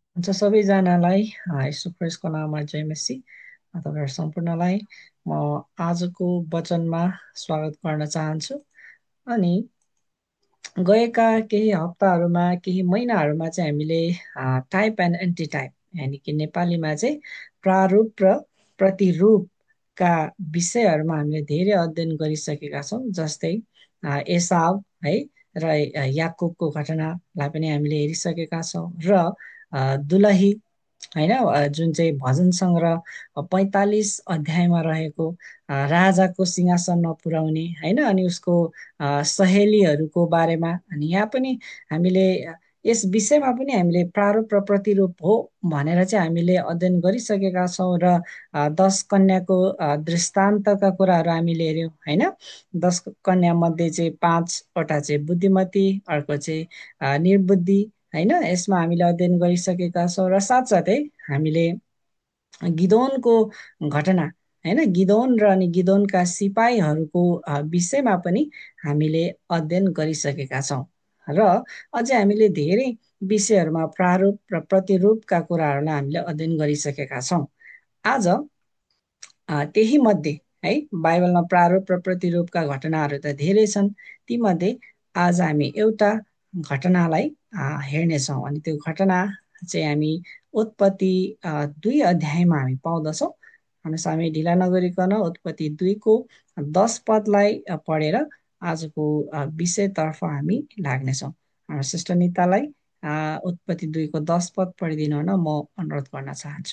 हुन्छ सबैजनालाई यीशु ख्रिस्टको नाममा जय मसी। तपाईँहरू सम्पूर्णलाई म आजको वचनमा स्वागत गर्न चाहन्छु। अनि गएका केही हप्ताहरूमा केही महिनाहरूमा चाहिँ हामीले टाइप एन्ड एन्टी टाइप यानि कि नेपालीमा चाहिँ प्रारूप र प्रतिरूपका विषयहरूमा हामीले धेरै अध्ययन गरिसकेका छौँ। जस्तै एसाव है र याकुबको घटनालाई पनि हामीले हेरिसकेका छौँ र दुलही होइन जुन चाहिँ भजन सङ्ग्रह 45 अध्यायमा रहेको राजाको सिंहासन नपुर्याउने होइन अनि उसको सहेलीहरूको बारेमा। अनि यहाँ पनि हामीले यस विषयमा पनि हामीले प्रारूप र प्रतिरूप हो भनेर चाहिँ हामीले अध्ययन गरिसकेका छौँ र 10 कन्याको दृष्टान्तका कुराहरू हामीले हेऱ्यौँ होइन। 10 कन्या मध्ये चाहिँ 5वटा चाहिँ बुद्धिमती, अर्को चाहिँ निर्बुद्धि होइन। यसमा हामीले अध्ययन गरिसकेका छौँ र साथसाथै हामीले गिदोनको घटना होइन गिदोन र अनि गिदोनका सिपाहीहरूको विषयमा पनि हामीले अध्ययन गरिसकेका छौँ र अझै हामीले धेरै विषयहरूमा प्रारूप र प्रतिरूपका कुराहरूलाई हामीले अध्ययन गरिसकेका छौँ। आज त्यही मध्ये है बाइबलमा प्रारूप र प्रतिरूपका घटनाहरू त धेरै छन्। तीमध्ये आज हामी एउटा घटनालाई हेर्नेछौँ अनि त्यो घटना चाहिँ हामी उत्पत्ति 2 अध्यायमा हामी पाउँदछौँ। हामी ढिला नगरिकन उत्पत्ति 2को 10 पदलाई पढेर आजको विषयतर्फ हामी लाग्नेछौँ। सिस्टर नितालाई उत्पत्ति 2को 10 पद पढिदिनु हुन म अनुरोध गर्न चाहन्छु।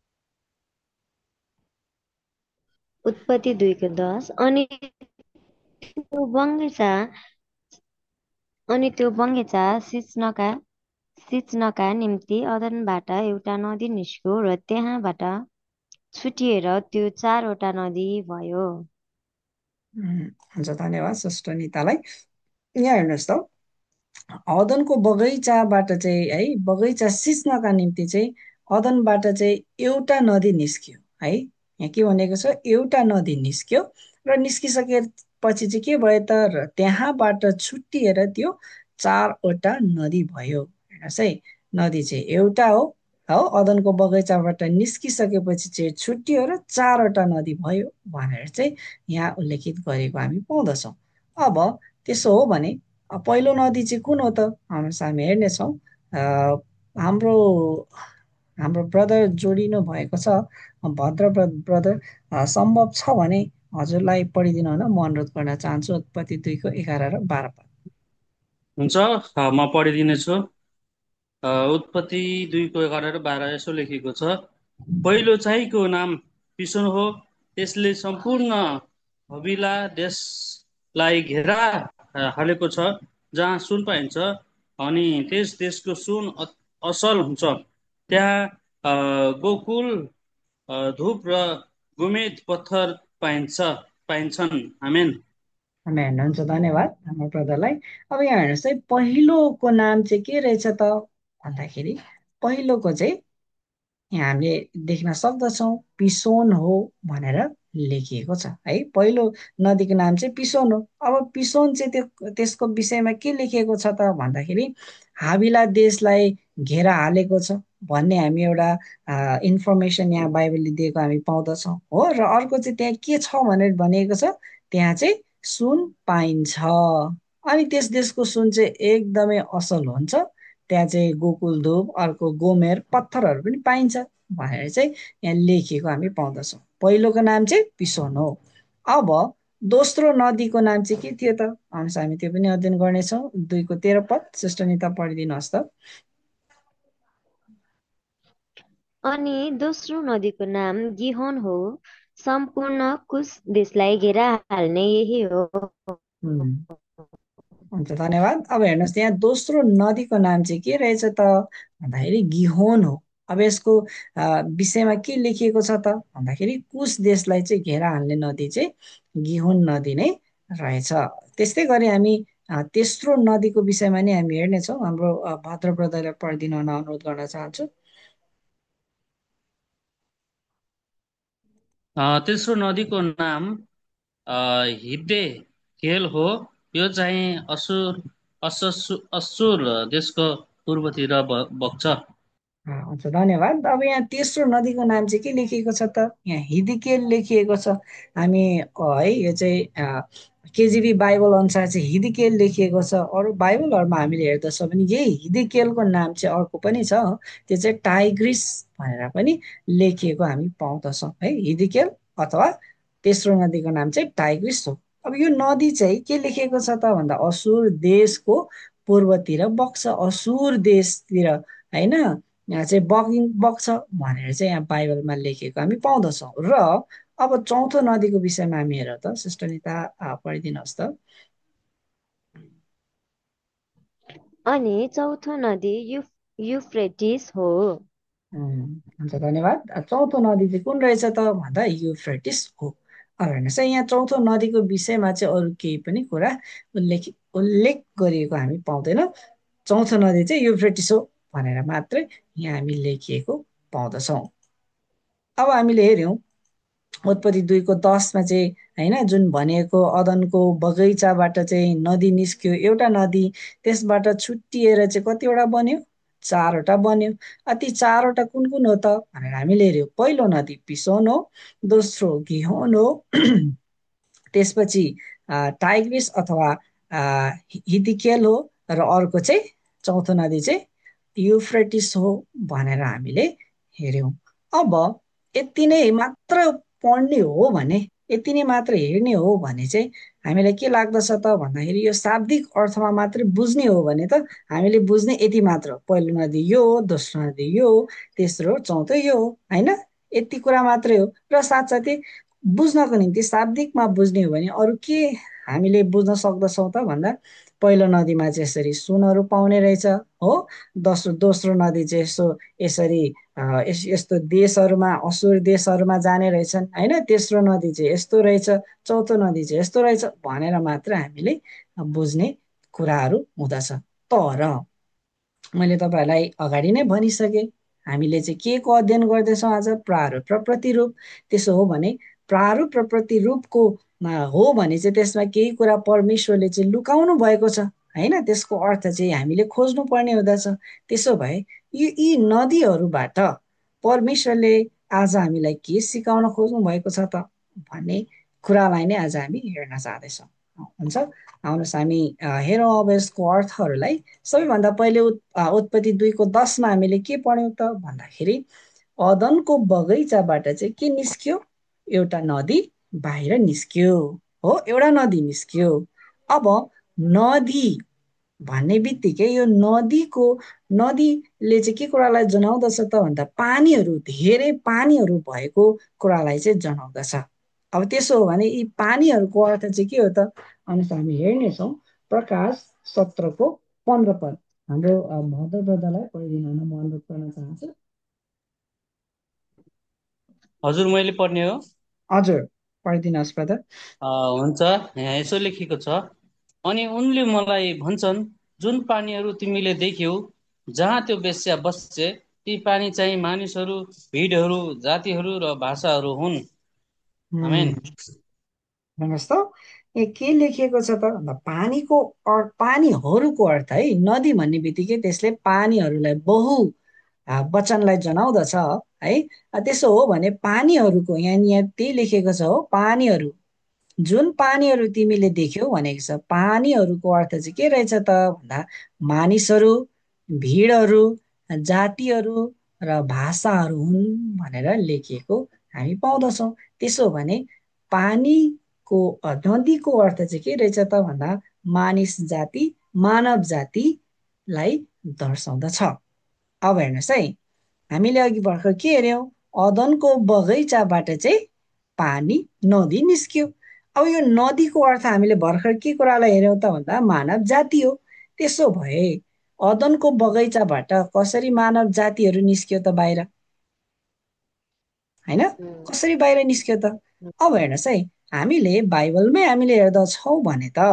उत्पत्ति 2:10 त्यो बगैँचा सिँच्नका निम्ति अदनबाट एउटा नदी निस्क्यो र त्यहाँबाट छुटिएर त्यो 4वटा नदी भयो। हुन्छ, धन्यवाद सिस्टर नितालाई। यहाँ हेर्नुहोस् त, अदनको बगैँचाबाट चाहिँ है बगैँचा सिँच्नका निम्ति चाहिँ अदनबाट चाहिँ एउटा नदी निस्क्यो है। यहाँ के भनेको छ, एउटा नदी निस्क्यो र निस्किसकेपछि चाहिँ के भयो त, र त्यहाँबाट छुट्टिएर त्यो 4वटा नदी भयो। हेर्नुहोस् है, नदी चाहिँ एउटा हो अदनको बगैँचाबाट निस्किसकेपछि चाहिँ छुट्टियो र 4वटा नदी भयो भनेर चाहिँ यहाँ उल्लेखित गरेको हामी पाउँदछौँ। अब त्यसो हो भने पहिलो नदी चाहिँ कुन हो त, हामी हेर्नेछौँ। हाम्रो हाम्रो ब्रदर जोडिनु भएको छ, भद्र ब्रदर। सम्भव छ भने हजुरलाई पढिदिनु हुन म अनुरोध गर्न चाहन्छु। उत्पत्ति 2को 11 र 12 पद। हुन्छ, म पढिदिनेछु। उत्पत्ति 2को 11 र 12 यसो लेखेको छ। पहिलो चाहिँको नाम पिसोन हो। त्यसले सम्पूर्ण हविला देशलाई घेरा हालेको छ जहाँ सुन पाइन्छ अनि त्यस देशको सुन असल हुन्छ। त्यहाँ गोकुल, धूप र गोमेद पत्थर पाइन्छन्। आमेन। हुन्छ, धन्यवाद हाम्रो ब्रदरलाई। अब यहाँ हेर्नुहोस् है, पहिलोको नाम चाहिँ के रहेछ त भन्दाखेरि पहिलोको चाहिँ यहाँ हामीले देख्न सक्दछौँ पिसोन हो भनेर लेखिएको छ है। पहिलो नदीको नाम चाहिँ पिसोन हो। अब पिसोन चाहिँ त्यसको विषयमा के लेखिएको छ त भन्दाखेरि हाविला देशलाई घेरा हालेको छ भन्ने हामी एउटा इन्फर्मेसन यहाँ बाइबलले दिएको हामी पाउँदछौँ हो। र अर्को चाहिँ त्यहाँ के छ भनेर भनिएको छ, त्यहाँ चाहिँ सुन पाइन्छ अनि त्यस देशको सुन चाहिँ एकदमै असल हुन्छ। त्यहाँ चाहिँ गोकुल, धूप, अर्को गोमेर पत्थरहरू पनि पाइन्छ भनेर चाहिँ यहाँ लेखिएको हामी पाउँदछौँ। पहिलोको नाम चाहिँ पिसोन हो। अब दोस्रो नदीको नाम चाहिँ के थियो त, हामी त्यो पनि अध्ययन गर्नेछौँ। 2को 13 पद सिस्टर निता पढिदिनुहोस् त। अनि दोस्रो नदीको नाम गिहोन हो। सम्पूर्ण कुश देशलाई घेरा हाल्ने यही हो। हुन्छ, धन्यवाद। अब हेर्नुहोस्, यहाँ दोस्रो नदीको नाम चाहिँ के रहेछ त भन्दाखेरि गिहोन हो। अब यसको विषयमा के लेखिएको छ त भन्दाखेरि कुश देशलाई चाहिँ घेरा हाल्ने नदी चाहिँ गिहोन नदी नै रहेछ। त्यस्तै गरी हामी तेस्रो नदीको विषयमा नि हामी हेर्नेछौँ। हाम्रो भद्र ब्रदरलाई पढिदिन अनुरोध गर्न चाहन्छु। तेस्रो नदीको नाम हिब्रे खेल हो। यो चाहिँ असुर देशको पूर्वतिर बग्छ। हुन्छ धन्यवाद। अब यहाँ तेस्रो नदीको नाम चाहिँ के लेखिएको छ त? यहाँ हिदिकेल लेखिएको छ। हामी है यो चाहिँ केजिबी बाइबल अनुसार चाहिँ हिदिकेल लेखिएको छ। अरू बाइबलहरूमा हामीले हेर्दछौँ भने यही हिदिकेलको नाम चाहिँ अर्को पनि छ, त्यो चाहिँ टाइग्रिस भनेर पनि लेखिएको हामी पाउँदछौँ है। हिदिकेल अथवा तेस्रो नदीको नाम चाहिँ टाइग्रिस हो। अब यो नदी चाहिँ के लेखिएको छ त भन्दा असुर देशको पूर्वतिर बग्छ, असुर देशतिर होइन, यहाँ चाहिँ बग्छ भनेर चाहिँ यहाँ बाइबलमा लेखेको हामी पाउँदछौँ। र अब चौथो नदीको विषयमा हामी हेरौँ त। सिस्टर निता पढिदिनुहोस् त। अनि चौथो नदी युफ्रेटिस हो। हुन्छ धन्यवाद। चौथो नदी चाहिँ कुन रहेछ त भन्दा युफ्रेटिस हो। अब हेर्नुहोस् है, यहाँ चौथो नदीको विषयमा चाहिँ अरू केही पनि कुरा उल्लेख गरिएको हामी पाउँदैनौँ। चौथो नदी चाहिँ युफ्रेटिस हो भनेर मात्रै यहाँ हामी लेखिएको पाउँदछौँ। अब हामीले हेऱ्यौँ उत्पत्ति 2:10 चाहिँ होइन, जुन भनेको अदनको बगैँचाबाट चाहिँ नदी निस्क्यो एउटा नदी, त्यसबाट छुट्टिएर चाहिँ कतिवटा बन्यो? 4वटा बन्यो। ती 4वटा कुन कुन हो त भनेर हामीले हेऱ्यौँ। पहिलो नदी पिसोन हो, दोस्रो गिहोन हो, त्यसपछि टाइग्रिस अथवा हिदिकेल हो, र अर्को चाहिँ चौथो नदी चाहिँ युफ्रेटिस हो भनेर हामीले हेऱ्यौँ। अब यति नै मात्र पढ्ने हो भने, यति नै मात्र हेर्ने हो भने चाहिँ हामीलाई के लाग्दछ त भन्दाखेरि यो शाब्दिक अर्थमा मात्रै बुझ्ने हो भने त हामीले बुझ्ने यति मात्र, पहिलो नदी यो हो, दोस्रो नदी यो हो, तेस्रो चौथो यो हो होइन, यति कुरा मात्रै हो। र साथसाथै बुझ्नको निम्ति शाब्दिकमा बुझ्ने हो भने अरू के हामीले बुझ्न सक्दछौँ त भन्दा पहिलो नदीमा चाहिँ यसरी सुनहरू पाउने रहेछ हो, दोस्रो नदी चाहिँ यसरी यस्तो देशहरूमा असुर देशहरूमा जाने रहेछन् होइन, तेस्रो नदी चाहिँ यस्तो रहेछ, चौथो नदी चाहिँ यस्तो रहेछ भनेर मात्र हामीले बुझ्ने कुराहरू हुँदछ। तर मैले तपाईँहरूलाई अगाडि नै भनिसकेँ, हामीले चाहिँ के को अध्ययन गर्दैछौँ आज? प्रारूप र प्रतिरूप। त्यसो हो भने प्रारूप र प्रतिरूपको हो भने चाहिँ त्यसमा केही कुरा परमेश्वरले चाहिँ लुकाउनु भएको छ होइन, त्यसको अर्थ चाहिँ हामीले खोज्नु पर्ने हुँदछ। त्यसो भए यी नदीहरूबाट परमेश्वरले आज हामीलाई के सिकाउन खोज्नु भएको छ त भन्ने कुरालाई नै आज हामी हेर्न चाहँदैछौँ। हुन्छ, आउनुहोस् हामी हेरौँ अब यसको अर्थहरूलाई। सबैभन्दा पहिले उत्पत्ति 2:10 हामीले के पढ्यौँ त भन्दाखेरि अदनको बगैँचाबाट चाहिँ के निस्क्यो? एउटा नदी बाहिर निस्क्यो हो, एउटा नदी निस्क्यो। अब नदी भन्ने बित्तिकै यो नदीले चाहिँ के कुरालाई जनाउँदछ त भन्दा पानीहरू, धेरै पानीहरू भएको कुरालाई चाहिँ जनाउँदछ। अब त्यसो हो भने यी पानीहरूको अर्थ चाहिँ के हो त अनि हामी हेर्नेछौँ। प्रकाश 17:15 पद हाम्रो भद्र ब्रदरलाई पढिदिनु हुन म अनुरोध गर्न चाहन्छु। हजुर, मैले पढ्ने हो? हजुर, पढिदिनुहोस् ब्रदर। हुन्छ, यहाँ यसो लेखेको छ, अनि उनले मलाई भन्छन्, जुन पानीहरू तिमीले देख्यौ जहाँ त्यो वेश्या बस्छे, ती पानी चाहिँ मानिसहरू, भिडहरू, जातिहरू र भाषाहरू हुन्। आमेन। हेर्नुहोस् त के लेखिएको छ त भन्दा पानीहरूको अर्थ है, नदी भन्ने बित्तिकै त्यसले पानीहरूलाई बहु वचनलाई जनाउँदछ है। त्यसो हो भने पानीहरूको यहाँ त्यही लेखेको छ हो, पानीहरू, जुन पानीहरू तिमीले देख्यौ भनेको छ। पानीहरूको अर्थ चाहिँ के रहेछ त भन्दा मानिसहरू, भिडहरू, जातिहरू र भाषाहरू हुन् भनेर लेखिएको हामी पाउँदछौँ। त्यसो भने पानीको नदीको अर्थ चाहिँ के रहेछ त भन्दा मानिस जाति, मानव जातिलाई दर्शाउँदछ। अब हेर्नुहोस् है, हामीले अघि भर्खर के हेऱ्यौँ? अदनको बगैँचाबाट चाहिँ पानी, नदी निस्क्यो। अब यो नदीको अर्थ हामीले भर्खर के कुरालाई हेऱ्यौँ त भन्दा मानव जाति हो। त्यसो भए अदनको बगैँचाबाट कसरी मानव जातिहरू निस्क्यो त बाहिर होइन, कसरी बाहिर निस्क्यो त? अब हेर्नुहोस् है, हामीले बाइबलमै हेर्दछौँ भने त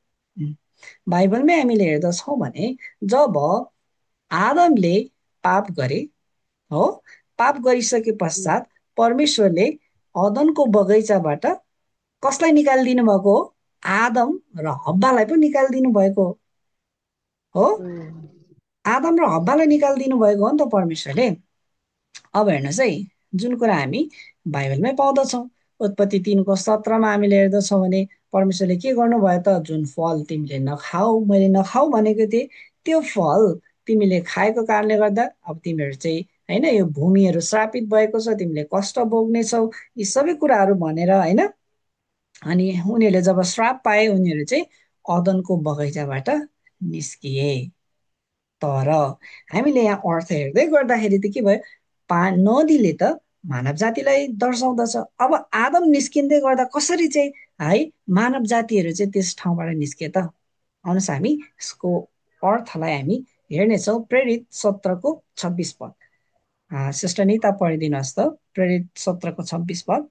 जब आदमले पाप गरे हो, पाप गरिसके पश्चात परमेश्वरले अदनको बगैँचाबाट कसलाई निकालिदिनु भएको हो? आदम र हब्बालाई पो निकालिदिनु भएको हो। आदम र हब्बालाई निकालिदिनु भएको हो नि त परमेश्वरले। अब हेर्नुहोस् है, जुन कुरा हामी बाइबलमै पाउँदछौँ, उत्पत्ति 3:17 हामीले हेर्दछौँ भने परमेश्वरले के गर्नुभयो त, जुन फल तिमीले नखाऊ, मैले नखाऊ भनेको थिएँ, त्यो फल तिमीले खाएको कारणले गर्दा अब तिमीहरू चाहिँ होइन, यो भूमिहरू श्रापित भएको छ, तिमीले कष्ट भोग्नेछौ, यी सबै कुराहरू भनेर होइन। अनि उनीहरूले जब श्राप पाए, उनीहरू चाहिँ अदनको बगैँचाबाट निस्किए। तर हामीले यहाँ अर्थ हेर्दै गर्दाखेरि त के भयो, नदीले त मानव जातिलाई दर्शाउँदछ। अब आदम निस्किँदै गर्दा कसरी चाहिँ है मानव जातिहरू चाहिँ त्यस ठाउँबाट निस्के त। आउनुहोस् हामी यसको अर्थलाई हामी हेर्नेछौँ। प्रेरित 17:26 पद। सिस्टर निता पढिदिनुहोस् त, प्रेरित 17:26 पद।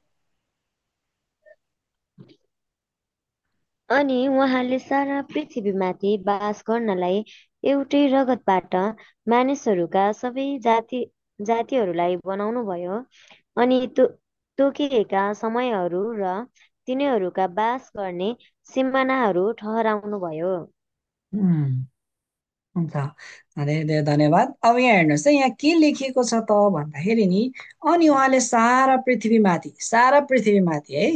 अनि उहाँले सारा पृथ्वीमाथि बास गर्नलाई एउटै रगतबाट मानिसहरूका सबै जातिहरूलाई बनाउनुभयो, अनि तोकिएका समयहरू र तिनीहरूका बास गर्ने सिमानाहरू ठहराउनुभयो। हुन्छ, धेरै धेरै धन्यवाद। अब यहाँ हेर्नुहोस् है, यहाँ के लेखिएको छ त भन्दाखेरि नि, अनि उहाँले सारा पृथ्वीमाथि है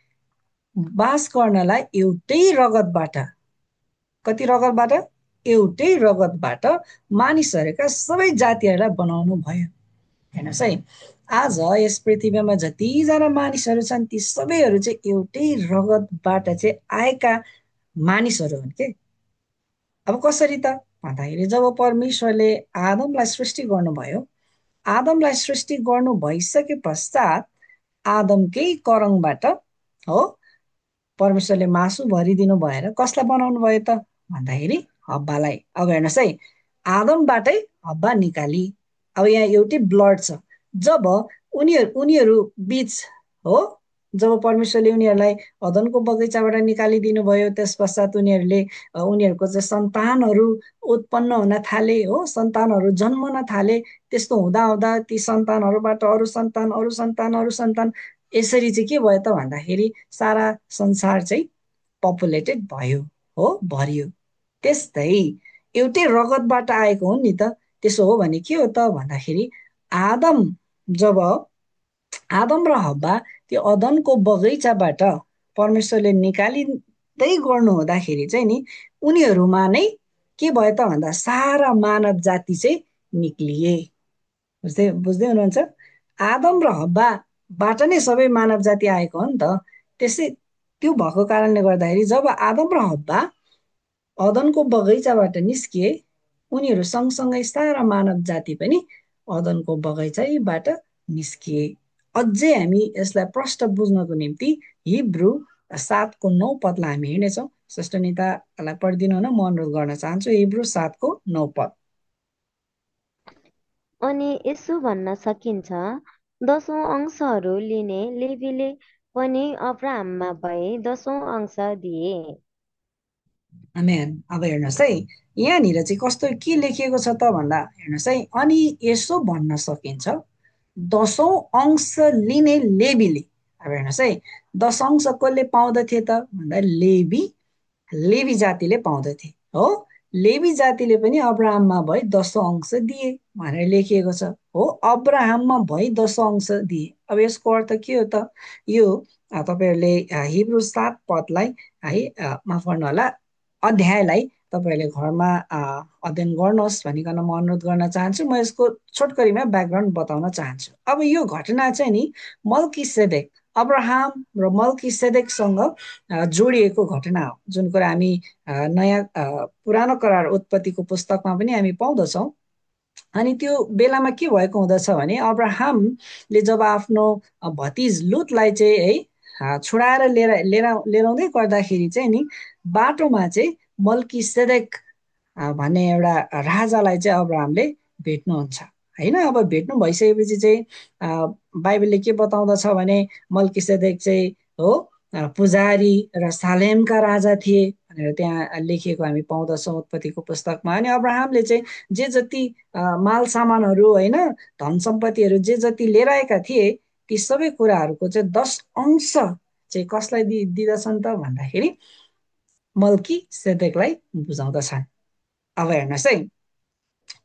बास गर्नलाई एउटै रगतबाट, कति रगतबाट, एउटै रगतबाट मानिसहरूका सबै जातिहरूलाई बनाउनु भयो। हेर्नुहोस् है, आज यस पृथ्वीमा जतिजना मानिसहरू छन् ती सबैहरू चाहिँ एउटै रगतबाट चाहिँ आएका मानिसहरू हुन् के। अब कसरी त भन्दाखेरि, जब परमेश्वरले आदमलाई सृष्टि गर्नुभयो, आदमलाई सृष्टि गर्नु भइसके पश्चात आदमकै करङबाट हो परमेश्वरले मासु भरिदिनु भएर कसलाई बनाउनु भयो त भन्दाखेरि हब्बालाई। अब हेर्नुहोस् है, आदमबाटै हब्बा निकाली। अब यहाँ एउटै ब्लड छ। जब उनीहरू बीच हो, जब परमेश्वरले उनीहरूलाई अदनको बगैँचाबाट निकालिदिनु भयो, त्यस पश्चात उनीहरूको चाहिँ सन्तानहरू उत्पन्न हुन थाले हो, सन्तानहरू जन्मन थाले। त्यस्तो हुँदा हुँदा ती सन्तानहरूबाट अरू सन्तान, अरू सन्तान, अरू सन्तान, यसरी चाहिँ के भयो त भन्दाखेरि सारा संसार चाहिँ पपुलेटेड भयो हो, भरियो। त्यस्तै एउटै रगतबाट आएको हो नि त। त्यसो हो भने के हो त भन्दाखेरि, जब आदम र हब्बा त्यो अदनको बगैँचाबाट परमेश्वरले निकालिँदै गर्नु हुँदाखेरि चाहिँ नि, उनीहरूमा नै के भयो त भन्दा सारा मानव जाति चाहिँ निक्लिए। बुझ्दै हुनुहुन्छ? आदम र हब्बाबाट नै सबै मानव जाति आएको हो नि त। त्यो भएको कारणले गर्दाखेरि जब आदम र हब्बा अदनको बगैँचाबाट निस्किए, उनीहरू सँगसँगै सारा मानव जाति पनि अदनको बगैँचाबाट निस्किए। अझै हामी यसलाई प्रष्ट बुझ्नको निम्ति हिब्रू 7:9 पदलाई हामी हेर्नेछौँ। सिस्टर नितालाई पढिदिनु हुन म अनुरोध गर्न चाहन्छु। हिब्रू 7:9 पद। अनि यसो भन्न सकिन्छ, 10औं अंशहरू लिने लेवीले पनि अब्राहममा भए 10औं अंश दिए। आमेन। अब हेर्नुहोस् है, यहाँनिर चाहिँ कस्तो के लेखिएको छ त भन्दा हेर्नुहोस् है, अनि यसो भन्न सकिन्छ, 10औं अंश लिने लेवीले। अब हेर्नुहोस् है, 10 अंश कसले पाउँदथे त भन्दा लेवी जातिले पाउँदथे हो। लेवी जातिले पनि अब्राहममा भई 10औं अंश दिए भनेर लेखिएको छ हो। अब्राहममा भई 10औं अंश दिए। अब यसको अर्थ के हो त, यो तपाईँहरूले हिब्रू 7 पदलाई है माफ गर्नु होला, अध्यायलाई तपाईँहरूले घरमा अध्ययन गर्नुहोस् भनिकन म अनुरोध गर्न चाहन्छु। म यसको छोटकरीमा ब्याकग्राउन्ड बताउन चाहन्छु। अब यो घटना चाहिँ नि मल्कीसेदेक, अब्राहम र मल्कीसेदेकसँग जोडिएको घटना हो, जुन कुरा हामी नयाँ पुरानो करार उत्पत्तिको पुस्तकमा पनि हामी पाउँदछौँ। अनि त्यो बेलामा के भएको हुँदछ भने, अब्राहमले जब आफ्नो भतिज लुतलाई चाहिँ है छुडाएर लिएर आउँदै गर्दाखेरि चाहिँ नि, बाटोमा चाहिँ मल्कीसेदेक भन्ने एउटा राजालाई चाहिँ अब्राहमले भेट्नुहुन्छ होइन। अब भेट्नु भइसकेपछि चाहिँ बाइबलले के बताउँदछ भने, मल्कीसेदेक चाहिँ हो पुजारी र सालेमका राजा थिए भनेर त्यहाँ लेखिएको हामी पाउँदछौँ उत्पत्तिको पुस्तकमा। अनि अब्राहमले चाहिँ जे जति माल सामानहरू होइन, धन सम्पत्तिहरू जे जति लिएर आएका थिए, ती सबै कुराहरूको चाहिँ 10 अंश चाहिँ कसलाई दिँदछन् त भन्दाखेरि मल्कीसेदेकलाई बुझाउँदछन्। अब हेर्नुहोस् है,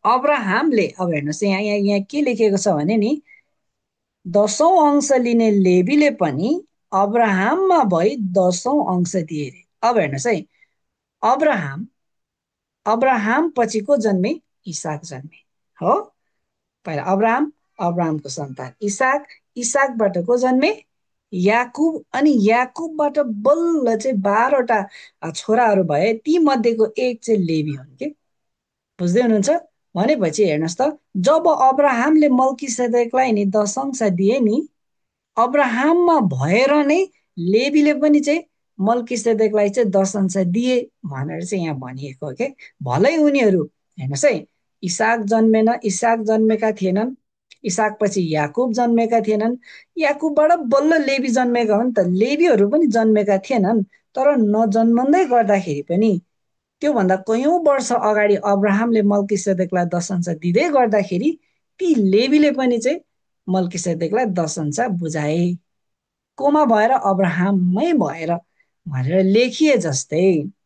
अब्राहमले अब हेर्नुहोस् यहाँ यहाँ यहाँ के लेखेको छ भने नि 10औं अंश लिने लेवीले पनि अब्राहममा भई 10औं अंश दिए रे। अब हेर्नुहोस् है, अब्राहम अब्राहम पछिको जन्मे इसाक जन्मे हो। पहिला अब्राहम, अब्राहमको सन्तान इसाक, इसाकबाट को जन्मे याकुब, अनि याकुबबाट बल्ल चाहिँ 12वटा छोराहरू भए, ती मध्येको एक चाहिँ लेवी हुन् के। बुझ्दै हुनुहुन्छ? भनेपछि हेर्नुहोस् त, जब अब्राहमले मल्कीसेदेकलाई नि 10 अंश दिए नि, अब्राहममा भएर नै लेवीले पनि चाहिँ मल्कीसेदेकलाई चाहिँ 10 अंश दिए भनेर चाहिँ यहाँ भनिएको हो के। भलै उनीहरू हेर्नुहोस् है, इसाक जन्मेन, इसाक जन्मेका थिएनन्, इसाक पछि याकुब जन्मेका थिएनन्, याकुबबाट बल्ल लेवी जन्मेका हुन् त। लेवीहरू पनि जन्मेका थिएनन्, तर नजन्मँदै गर्दाखेरि पनि त्योभन्दा कयौं वर्ष अगाडि अब्राहमले मल्कीसेदेकलाई 10 अंश दिँदै गर्दाखेरि ती लेवीले पनि चाहिँ मल्कीसेदेकलाई 10 अंश बुझाए। कोमा भएर? अब्राहममै भएर भनेर लेखिए जस्तै,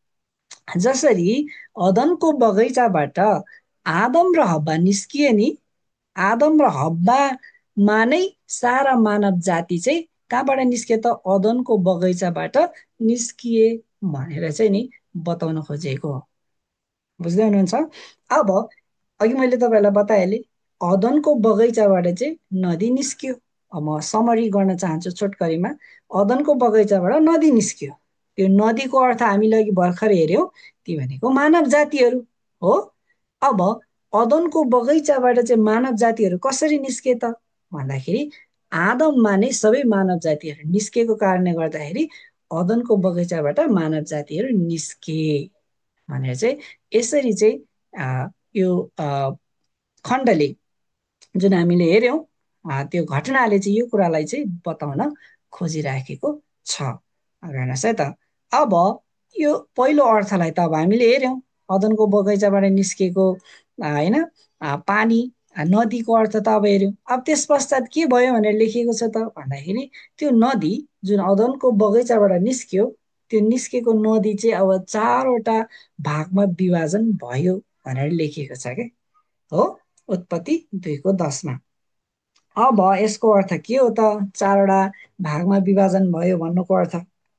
जसरी अदनको बगैँचाबाट आदम र हब्बा निस्किए नि, आदम र हब्बामा नै सारा मानव जाति चाहिँ कहाँबाट निस्किए त? अदनको बगैँचाबाट निस्किए भनेर चाहिँ नि बताउन खोजेको हो। बुझ्दै हुनुहुन्छ? अब अघि मैले तपाईँहरूलाई बताइहालेँ, अदनको बगैँचाबाट चाहिँ नदी निस्कियो। अब म समरी गर्न चाहन्छु छोटकरीमा। अदनको बगैँचाबाट नदी निस्कियो। त्यो नदीको अर्थ हामीले अघि भर्खर हेऱ्यौँ, ती भनेको मानव जातिहरू हो। अब अदनको बगैँचाबाट चाहिँ मानव जातिहरू कसरी निस्के त भन्दाखेरि आदममा नै सबै मानव जातिहरू निस्केको कारणले गर्दाखेरि अदनको बगैँचाबाट मानव जातिहरू निस्के भनेर चाहिँ यसरी चाहिँ यो खण्डले जुन हामीले हेऱ्यौँ, त्यो घटनाले चाहिँ यो कुरालाई चाहिँ बताउन खोजिराखेको छ। हेर्नुहोस् है त, अब यो पहिलो अर्थलाई त अब हामीले हेऱ्यौँ, अदनको बगैँचाबाट निस्केको होइन पानी नदीको अर्थ त अब हेऱ्यौँ। अब त्यस पश्चात के भयो भनेर लेखिएको छ त भन्दाखेरि त्यो नदी जुन अदनको बगैँचाबाट निस्क्यो, त्यो निस्केको नदी चाहिँ अब 4वटा भागमा विभाजन भयो भनेर लेखिएको छ क्या हो, उत्पत्ति 2:10मा। अब यसको अर्थ के हो त? 4वटा भागमा विभाजन भयो भन्नुको अर्थ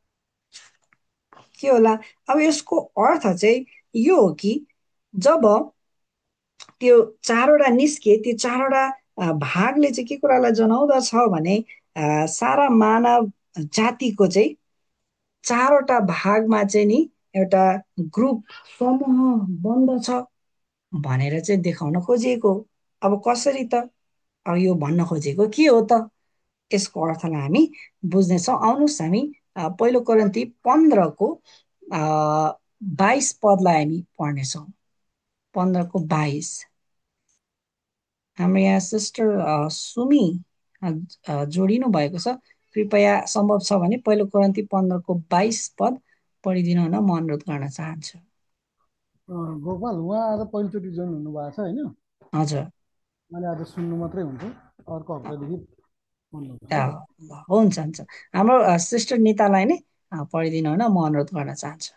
के होला? अब यसको अर्थ चाहिँ यो हो कि जब त्यो 4वटा निस्के, त्यो 4वटा भागले चाहिँ के कुरालाई जनाउँदछ भने सारा मानव जातिको चाहिँ 4वटा भागमा चाहिँ नि एउटा ग्रुप, समूह बन्दछ भनेर चाहिँ देखाउन खोजिएको। अब कसरी त? अब यो भन्न खोजेको के हो त? यसको अर्थलाई हामी बुझ्नेछौँ। आउनुहोस् हामी पहिलो कोरिन्थी 15को 22 पदलाई हामी पढ्नेछौँ। 15:22 हाम्रो यहाँ सिस्टर सुमी जोडिनु भएको छ। कृपया सम्भव छ भने पहिलो कोरिन्थी 15:22 पद पढिदिनु हुन म अनुरोध गर्न चाहन्छु। गोपाल, उहाँ आज पहिलोचोटि जोइन हुनुभएको छ होइन? हजुर, मैले आज सुन्नु मात्रै हुन्छ, अर्को हप्तादेखि हुन्छ हुन्छ। हाम्रो सिस्टर नितालाई नै पढिदिनु हुन म अनुरोध गर्न चाहन्छु।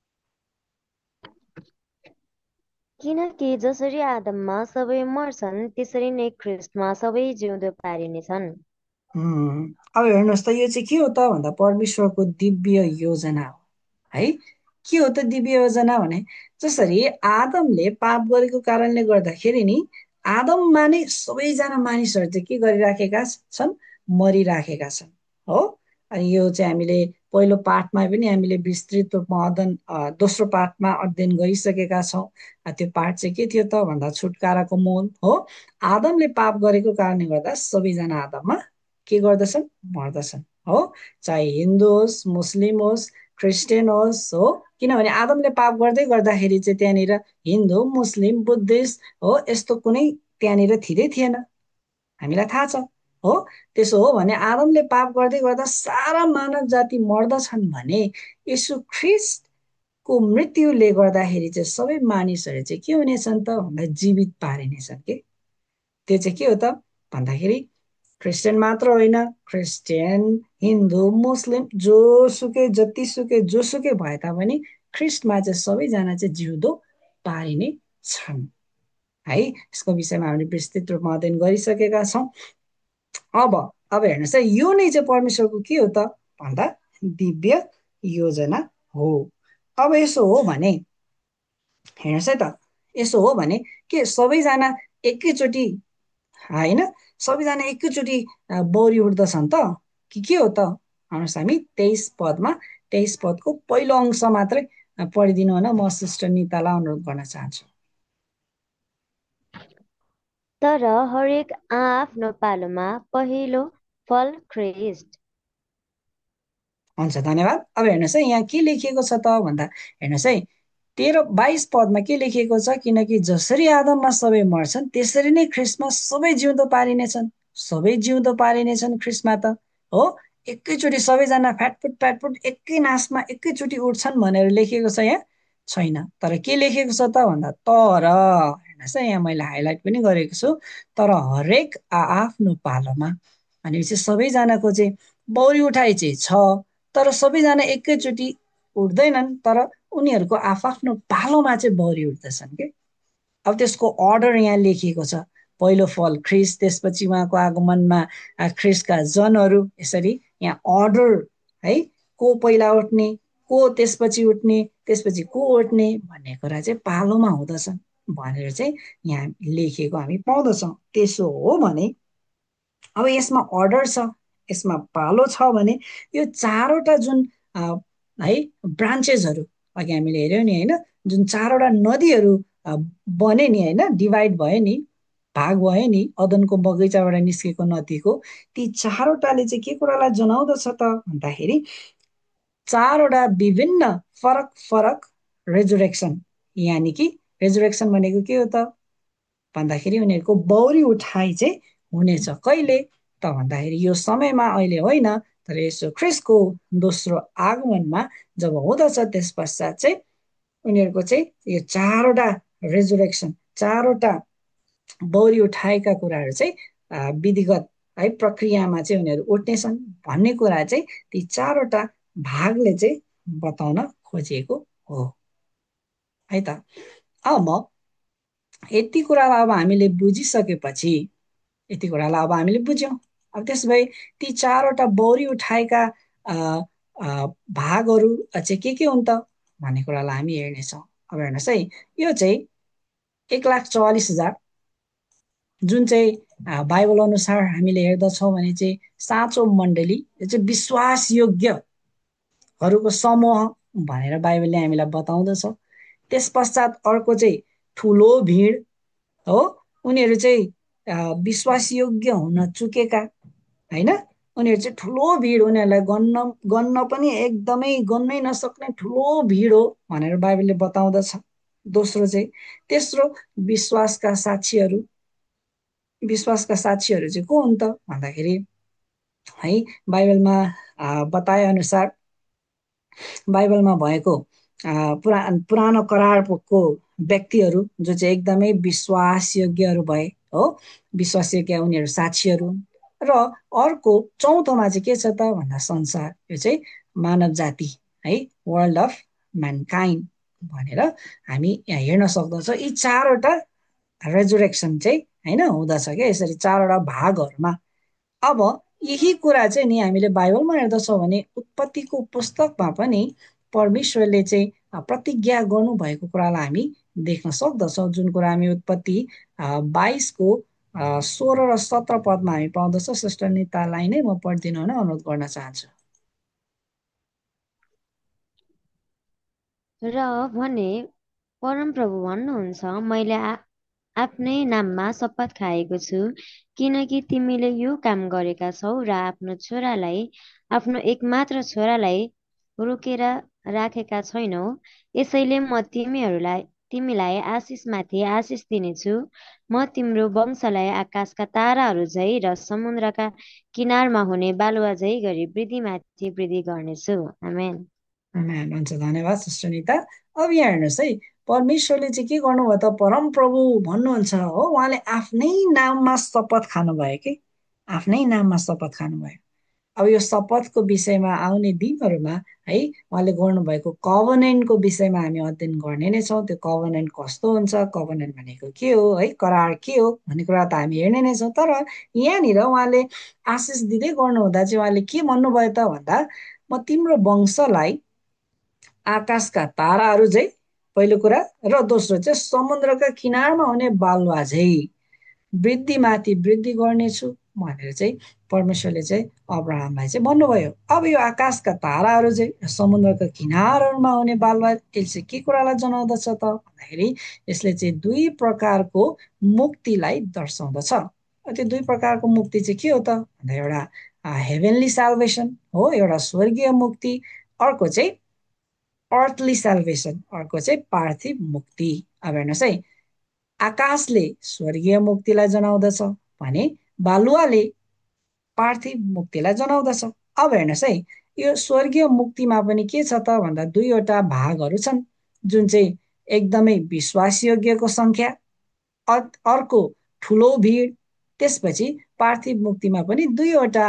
किनकि जसरी आदममा सबै मर्छन्, त्यसरी नै ख्रिस्टमा सबै जिउँदो पारिनेछन्। अब हेर्नुहोस् त, यो चाहिँ के हो त भन्दा परमेश्वरको दिव्य योजना हो है। के हो त दिव्य योजना भने, जसरी आदमले पाप गरेको कारणले गर्दाखेरि नि आदममा नै सबैजना मानिसहरू चाहिँ के गरिराखेका छन्? मरिराखेका छन् हो। अनि यो चाहिँ हामीले पहिलो पाठमा पनि हामीले विस्तृत रूपमा दोस्रो पाठमा अध्ययन गरिसकेका छौँ। त्यो पाठ चाहिँ के थियो त भन्दा छुटकाराको मोल हो। आदमले पाप गरेको कारणले गर्दा सबैजना आदममा के गर्दछन्? मर्दछन् हो। चाहे हिन्दू होस्, मुस्लिम होस्, क्रिस्चियन होस् हो। किनभने आदमले पाप गर्दै गर्दाखेरि चाहिँ त्यहाँनिर हिन्दू, मुस्लिम, बुद्धिस्ट हो, यस्तो कुनै त्यहाँनिर थिँदै थिएन, हामीलाई थाहा छ हो। त्यसो हो भने आदमले पाप गर्दै गर्दा सारा मानव जाति मर्दछन् भने यीशु ख्रिस्टको मृत्युले गर्दाखेरि चाहिँ सबै मानिसहरू चाहिँ के हुनेछन् त भन्दा जीवित पारिनेछन् के। त्यो चाहिँ के हो त भन्दाखेरि क्रिस्चियन मात्र होइन, क्रिस्चियन, हिन्दू, मुस्लिम, जोसुकै भए तापनि ख्रिस्टमा चाहिँ सबैजना चाहिँ जिउँदो पारिने छन्। है। यसको विषयमा हामीले विस्तृत रूपमा अध्ययन गरिसकेका छौँ। अब हेर्नुहोस् है, यो नै चाहिँ परमेश्वरको के हो त भन्दा दिव्य योजना हो। अब यसो हो भने हेर्नुहोस् है त, यसो हो भने के सबैजना एकैचोटि होइन, सबैजना एकैचोटि बौरी उठ्दछन् त कि के हो त? हेर्नुहोस्, हामी 23 पदमा 23 पदको पहिलो अंश मात्रै पढिदिनु होइन, म सिस्टर नितालाई अनुरोध गर्न चाहन्छु। तर हरेक आफ्नो पालोमा पहिलो फल ख्रिस्ट। हुन्छ, धन्यवाद। अब हेर्नुहोस् है, यहाँ के लेखिएको छ त भन्दा हेर्नुहोस् है, 23 पदमा के लेखिएको छ, किनकि जसरी आदममा सबै मर्छन् त्यसरी नै ख्रिस्टमा सबै जिउँदो पारिनेछन्। सबै जिउँदो पारिनेछन् ख्रिस्टमा त हो। एकैचोटि सबैजना फ्याटफुट एकै नासमा एकैचोटि उठ्छन् भनेर लेखिएको छ यहाँ छैन। तर के लेखिएको छ त भन्दा तर हेर्नुहोस् है, यहाँ मैले हाइलाइट पनि गरेको छु, तर हरेक आफ्नो पालोमा। भनेपछि सबैजनाको चाहिँ बौरी उठाइ चाहिँ छ, तर सबैजना एकैचोटि उठ्दैनन्, तर उनीहरूको आफ्नो पालोमा चाहिँ बौरी उठ्दछन् के। अब त्यसको अर्डर यहाँ लेखिएको छ, पहिलो फल ख्रिस्ट, त्यसपछि उहाँको आगमनमा ख्रिस्टका जनहरू, यसरी यहाँ अर्डर है, को पहिला उठ्ने, को त्यसपछि उठ्ने, त्यसपछि को उठ्ने भन्ने कुरा चाहिँ पालोमा हुँदछ भनेर चाहिँ यहाँ लेखिएको हामी पाउँदछौँ। त्यसो हो भने अब यसमा अर्डर छ, यसमा पालो छ भने यो चारवटा जुन है ब्रान्चेसहरू अघि हामीले हेऱ्यौँ नि होइन, जुन चारवटा नदीहरू बने नि होइन, डिभाइड भयो नि, भाग भयो नि अदनको बगैँचाबाट निस्केको नदीको, ती चारवटाले चाहिँ के कुरालाई जनाउँदछ त भन्दाखेरि चारवटा विभिन्न फरक फरक रेजुरेक्सन, यानि कि रेजुरेक्सन भनेको के हो त भन्दाखेरि उनीहरूको बौरी उठाइ चाहिँ हुनेछ। कहिले त भन्दाखेरि यो समयमा अहिले होइन, तर यसो ख्रिस्टको दोस्रो आगमनमा जब हुँदछ त्यस पश्चात चाहिँ उनीहरूको चाहिँ यो चारवटा रेजुरेक्सन, चारवटा बौरी उठाएका कुराहरू चाहिँ विधिगत है प्रक्रियामा चाहिँ उनीहरू उठ्नेछन् भन्ने कुरा चाहिँ ती चारवटा भागले चाहिँ बताउन खोजिएको हो है त। अब यति कुरालाई अब हामीले बुझिसकेपछि, यति कुरालाई अब हामीले बुझ्यौँ, अब त्यसो भए ती चारवटा बौरी उठाएका भागहरू चाहिँ के हुन् त भन्ने कुरालाई हामी हेर्नेछौँ। अब हेर्नुहोस् है, यो चाहिँ 1,44,000 जुन चाहिँ बाइबल अनुसार हामीले हेर्दछौँ भने चाहिँ साँचो मण्डली, यो चाहिँ विश्वासयोग्यहरूको समूह भनेर बाइबलले हामीलाई बताउँदछ। त्यस पश्चात अर्को चाहिँ ठुलो भिड हो, उनीहरू चाहिँ विश्वासयोग्य हुन चुकेका होइन, उनीहरू चाहिँ ठुलो भिड, उनीहरूलाई गन्न पनि एकदमै गन्नै नसक्ने ठुलो भिड हो भनेर बाइबलले बताउँदछ। दोस्रो चाहिँ तेस्रो विश्वासका साक्षीहरू चाहिँ को हुन् त भन्दाखेरि है बाइबलमा बताए अनुसार, बाइबलमा भएको पुरानो करारको व्यक्तिहरू जो चाहिँ एकदमै विश्वासयोग्यहरू भए हो, विश्वासयोग्य उनीहरू साक्षीहरू। र अर्को चौथोमा चाहिँ के छ त भन्दा संसार, यो चाहिँ मानव जाति है, वर्ल्ड अफ म्यानकाइन्ड भनेर हामी यहाँ हेर्न सक्दछौँ। यी चारवटा रेजुरेक्सन चाहिँ होइन हुँदछ क्या, यसरी चारवटा भागहरूमा। अब यही कुरा चाहिँ नि हामीले बाइबलमा हेर्दछौँ भने उत्पत्तिको पुस्तकमा पनि परमेश्वरले चाहिँ प्रतिज्ञा गर्नुभएको कुरालाई हामी देख्न सक्दछौँ, जुन कुरा हामी उत्पत्ति 22को 16 र 17 पदमा हामी पाउँदछौँ। सिस्टर नितालाई नै म पढिदिनु हुन अनुरोध गर्न चाहन्छु। र भने परमप्रभु भन्नुहुन्छ, मैले आफ्नै नाममा शपथ खाएको छु, किनकि तिमीले यो काम गरेका छौ र आफ्नो छोरालाई, आफ्नो एकमात्र छोरालाई रोकेर राखेका छैनौ। यसैले म तिमीलाई आशिषमाथि आशिष दिनेछु। म तिम्रो वंशलाई आकाशका ताराहरू झै र समुद्रका किनारमा हुने बालुवा झै गरी वृद्धिमाथि वृद्धि गर्नेछु। आमेन। हुन्छ, धन्यवाद सिस्टर निता। अब यहाँ हेर्नुहोस् है, परमेश्वरले चाहिँ के गर्नुभयो त, परमप्रभु भन्नुहुन्छ हो, उहाँले आफ्नै नाममा शपथ खानुभयो कि, आफ्नै नाममा शपथ खानुभयो। अब यो शपथको विषयमा आउने दिनहरूमा है उहाँले गर्नुभएको कभनेन्टको विषयमा हामी अध्ययन गर्ने नै छौँ। त्यो कभनेन्ट कस्तो हुन्छ, कभनेन्ट भनेको के हो है, करार के हो भन्ने कुरा त हामी हेर्ने नै छौँ। तर यहाँनिर उहाँले आशिष दिँदै गर्नुहुँदा चाहिँ उहाँले के भन्नुभयो त भन्दा, म तिम्रो वंशलाई आकाशका ताराहरू झै पहिलो कुरा, र दोस्रो चाहिँ समुद्रका किनारमा हुने बालुवा झै वृद्धिमाथि वृद्धि गर्नेछु भनेर चाहिँ परमेश्वरले चाहिँ अब्राहमलाई चाहिँ भन्नुभयो। अब यो आकाशका ताराहरू चाहिँ समुद्रका किनारहरूमा हुने बालुवा, यसले चाहिँ के कुरालाई जनाउँदछ त भन्दाखेरि यसले चाहिँ दुई प्रकारको मुक्तिलाई दर्शाउँदछ। त्यो दुई प्रकारको मुक्ति चाहिँ के हो त भन्दा, एउटा हेभेनली साल्भेसन हो, एउटा स्वर्गीय मुक्ति, अर्को चाहिँ अर्थली साल्भेसन, अर्को चाहिँ पार्थिव मुक्ति। अब हेर्नुहोस् है, आकाशले स्वर्गीय मुक्तिलाई जनाउँदछ भने बालुवाले पार्थिव मुक्तिलाई जनाउँदछ। अब हेर्नुहोस् है, यो स्वर्गीय मुक्तिमा पनि के छ त भन्दा दुईवटा भागहरू छन्, जुन चाहिँ एकदमै विश्वासयोग्यको सङ्ख्या, अर्को ठुलो भिड। त्यसपछि पार्थिव मुक्तिमा पनि दुईवटा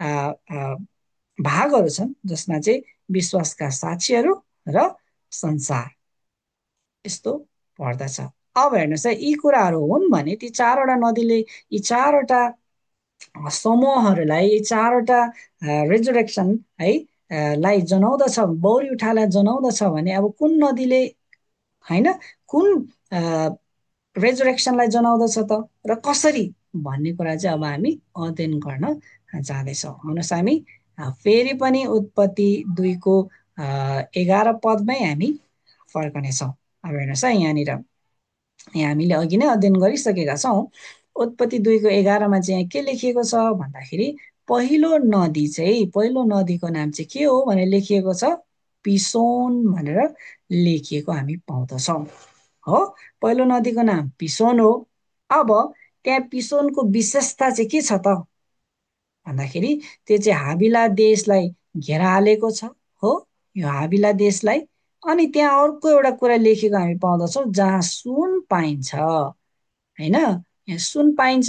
भागहरू छन्, जसमा चाहिँ विश्वासका साक्षीहरू र संसार, यस्तो पर्दछ। अब हेर्नुहोस् है, यी कुराहरू हुन् भने ती चारवटा नदीले यी चारवटा समूहहरूलाई, यी चारवटा रेजरेक्सन है लाई जनाउँदछ, बौरी उठालाई जनाउँदछ भने अब कुन नदीले होइन कुन रेजरेक्सनलाई जनाउँदछ त र कसरी भन्ने कुरा चाहिँ अब हामी अध्ययन गर्न जाँदैछौँ। हुनुहोस् हामी फेरि पनि उत्पत्ति 2को 11 पदमै हामी फर्कनेछौँ। अब हेर्नुहोस् है, यहाँनिर यहाँ हामीले अघि नै अध्ययन गरिसकेका छौँ। उत्पत्ति 2को 11मा चाहिँ यहाँ के लेखिएको छ भन्दाखेरि, पहिलो नदी चाहिँ, पहिलो नदीको नाम चाहिँ के हो भनेर लेखिएको छ, पिसोन भनेर लेखिएको हामी पाउँदछौँ। हो, पहिलो नदीको नाम पिसोन हो। अब त्यहाँ पिसोनको विशेषता चाहिँ के छ त भन्दाखेरि, त्यो चाहिँ हाबिला देशलाई घेरालेको छ। हो, यो हाबिला देशलाई। अनि त्यहाँ अर्को एउटा कुरा लेखेको हामी पाउँदछौँ, जहाँ सुन पाइन्छ होइन, यहाँ सुन पाइन्छ।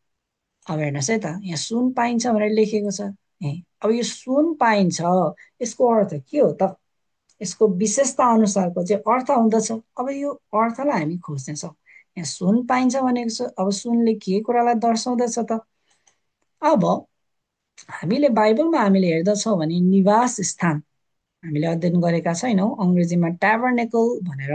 अब हेर्नुहोस् है त, यहाँ सुन पाइन्छ भनेर लेखेको छ। अब यो सुन पाइन्छ, यसको अर्थ के हो त, यसको विशेषता अनुसारको चाहिँ अर्थ हुँदछ। अब यो अर्थलाई हामी खोज्नेछौँ। यहाँ सुन पाइन्छ भनेको छ, अब सुनले के कुरालाई दर्शाउँदछ त। अब हामीले बाइबलमा हामीले हेर्दछौँ भने निवास स्थान हामीले अध्ययन गरेका छैनौँ। अङ्ग्रेजीमा ट्याबर्नेकल भनेर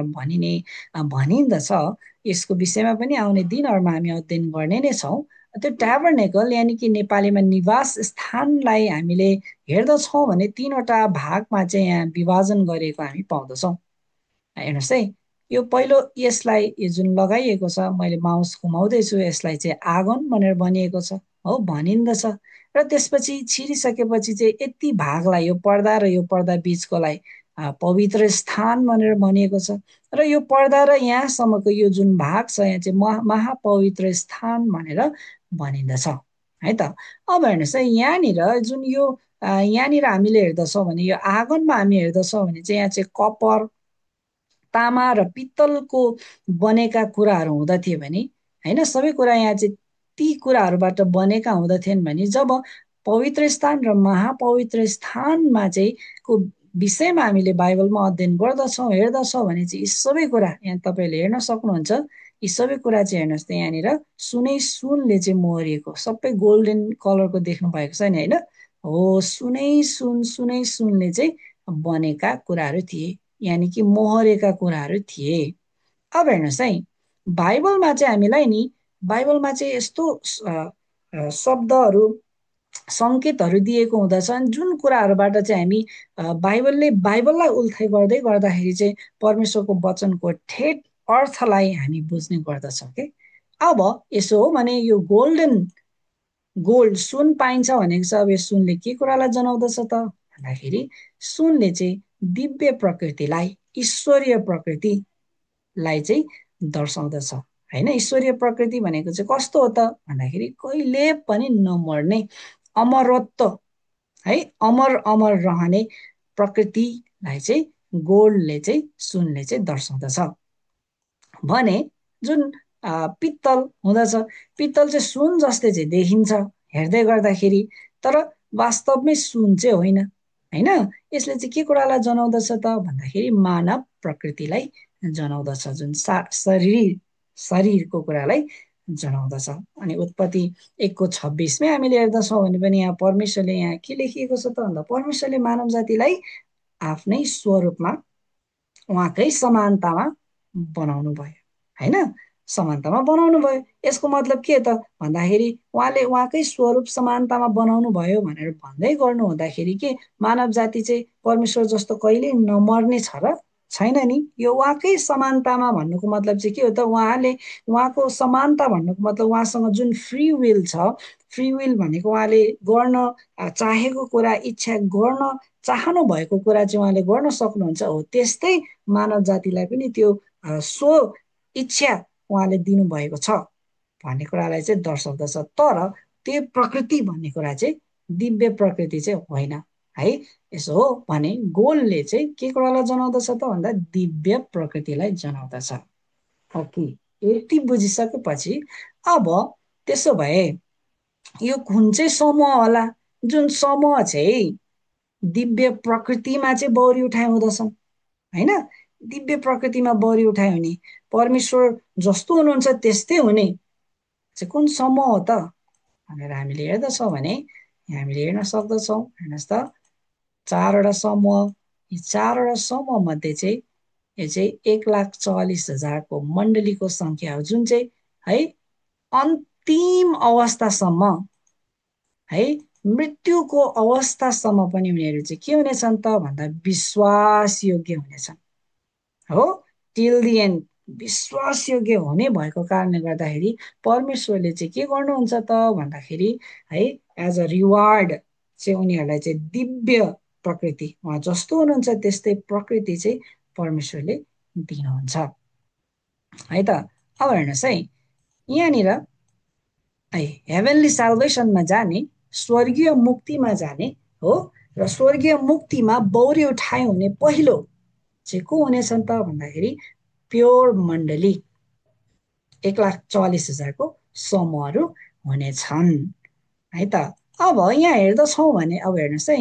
भनिन्दछ। यसको विषयमा पनि आउने दिनहरूमा हामी अध्ययन गर्ने नै छौँ। त्यो ट्याबर्नेकल यानि कि नेपालीमा निवास स्थानलाई हामीले हेर्दछौँ भने तीनवटा भागमा चाहिँ यहाँ विभाजन गरेको हामी पाउँदछौँ। हेर्नुहोस् है, यो पहिलो यसलाई यो जुन लगाइएको छ, मैले माउस घुमाउँदैछु, यसलाई चाहिँ आँगन भनेर भनिएको छ हो, भनिन्दछ। र त्यसपछि छिरिसकेपछि चाहिँ यति भागलाई, यो पर्दा र यो पर्दा बिचकोलाई पवित्र स्थान भनेर भनिएको छ। र यो पर्दा र यहाँसम्मको यो जुन भाग छ, यहाँ चाहिँ महापवित्र स्थान भनेर भनिन्दछ है त। अब हेर्नुहोस् है, यहाँनिर जुन यो यहाँनिर हामीले हेर्दछौँ भने, यो आँगनमा हामी हेर्दछौँ भने चाहिँ यहाँ चाहिँ कपर, तामा र पित्तलको बनेका कुराहरू हुँदथे भने होइन, सबै कुरा यहाँ चाहिँ ती कुराहरूबाट बनेका हुँदथेन् भने, जब पवित्र स्थान र महापवित्र स्थानमा चाहिँ को विषयमा हामीले बाइबलमा अध्ययन गर्दछौँ, हेर्दछौँ भने चाहिँ यी सबै कुरा यहाँ तपाईँले हेर्न सक्नुहुन्छ। यी सबै कुरा चाहिँ हेर्नुहोस् त, यहाँनिर सुनै सुनले चाहिँ मोहरिएको, सबै गोल्डन कलरको देख्नु भएको छ नि होइन। हो, सुनै सुनले चाहिँ बनेका कुराहरू थिए, यानि कि मोहरेका कुराहरू थिए। अब हेर्नुहोस् है, बाइबलमा चाहिँ हामीलाई नि, बाइबलमा चाहिँ यस्तो शब्दहरू, सङ्केतहरू दिएको हुँदछन् जुन कुराहरूबाट चाहिँ हामी बाइबललाई उल्थाइ गर्दै गर्दाखेरि चाहिँ परमेश्वरको वचनको ठेट अर्थलाई हामी बुझ्ने गर्दछौँ के। अब यसो हो भने यो गोल्ड सुन पाइन्छ भनेको छ। अब यो सुनले के कुरालाई जनाउँदछ त भन्दाखेरि, सुनले चाहिँ दिव्य प्रकृतिलाई, ईश्वरीय प्रकृतिलाई चाहिँ दर्शाउँदछ होइन। ईश्वरीय प्रकृति भनेको चाहिँ कस्तो हो त भन्दाखेरि, कहिले पनि नमर्ने अमरत्व है, अमर रहने प्रकृतिलाई चाहिँ गोल्डले चाहिँ, सुनले चाहिँ दर्शाउँदछ भने। जुन पित्तल हुँदछ, पित्तल चाहिँ सुन जस्तै चाहिँ देखिन्छ हेर्दै गर्दाखेरि, तर वास्तवमै सुन चाहिँ होइन होइन। यसले चाहिँ के कुरालाई जनाउँदछ त भन्दाखेरि मानव प्रकृतिलाई जनाउँदछ, जुन शरीरको कुरालाई जनाउँदछ। अनि उत्पत्ति 1:26मै हामीले हेर्दछौँ भने पनि यहाँ परमेश्वरले यहाँ के लेखिएको छ त भन्दा परमेश्वरले मानव जातिलाई आफ्नै स्वरूपमा उहाँकै समानतामा बनाउनु भयो होइन, समानतामा बनाउनु भयो। यसको मतलब के त भन्दाखेरि उहाँले उहाँकै स्वरूप समानतामा बनाउनु भयो भनेर भन्दै गर्नु हुँदाखेरि के मानव जाति चाहिँ परमेश्वर जस्तो कहिल्यै नमर्ने छ र? छैन नि। यो उहाँकै समानतामा भन्नुको मतलब चाहिँ के हो त, उहाँले उहाँको समानता भन्नुको मतलब उहाँसँग जुन फ्री विल छ, फ्री विल भनेको उहाँले गर्न चाहेको कुरा, इच्छा गर्न चाहनु भएको कुरा चाहिँ उहाँले गर्न सक्नुहुन्छ हो। त्यस्तै मानव जातिलाई पनि त्यो सो इच्छा उहाँले दिनुभएको छ भन्ने कुरालाई चाहिँ दर्शाउँदछ। तर त्यो प्रकृति भन्ने कुरा चाहिँ दिव्य प्रकृति चाहिँ होइन है। यसो हो भने गोलले चाहिँ के कुरालाई जनाउँदछ त भन्दा दिव्य प्रकृतिलाई जनाउँदछ। ओके, यति बुझिसकेपछि अब त्यसो भए यो कुन चाहिँ समूह होला जुन समूह चाहिँ दिव्य प्रकृतिमा चाहिँ बौरी उठाइ हुँदछन् होइन? दिव्य प्रकृतिमा बौरी उठाइ हुने, परमेश्वर जस्तो हुनुहुन्छ त्यस्तै हुने चाहिँ कुन समूह हो त भनेर हामीले हेर्दछौँ भने हामीले हेर्न सक्दछौँ। हेर्नुहोस् त, 4वटा समूह। यी 4वटा समूह मध्ये चाहिँ यो चाहिँ 1,40,000को मण्डलीको संख्या हो, जुन चाहिँ है अन्तिम अवस्थासम्म है मृत्युको अवस्थासम्म पनि उनीहरू चाहिँ के हुनेछन् त भन्दा विश्वासयोग्य हुनेछन् हो। टिल दि एन्ड विश्वासयोग्य हुने भएको कारणले गर्दाखेरि परमेश्वरले चाहिँ के गर्नुहुन्छ त भन्दाखेरि है एज अ रिवार्ड चाहिँ उनीहरूलाई चाहिँ दिव्य प्रकृति, उहाँ जस्तो हुनुहुन्छ त्यस्तै प्रकृति चाहिँ परमेश्वरले दिनुहुन्छ है त। अब हेर्नुहोस् है, यहाँनिर है हेभेनली साल्भेसनमा जाने, स्वर्गीय मुक्तिमा जाने हो र स्वर्गीय मुक्तिमा बौरी उठाइ हुने पहिलो चाहिँ को हुनेछन् त भन्दाखेरि प्योर मण्डली 1,40,000को समूहहरू हुनेछन् है त। अब यहाँ हेर्दछौँ भने अब हेर्नुहोस् है,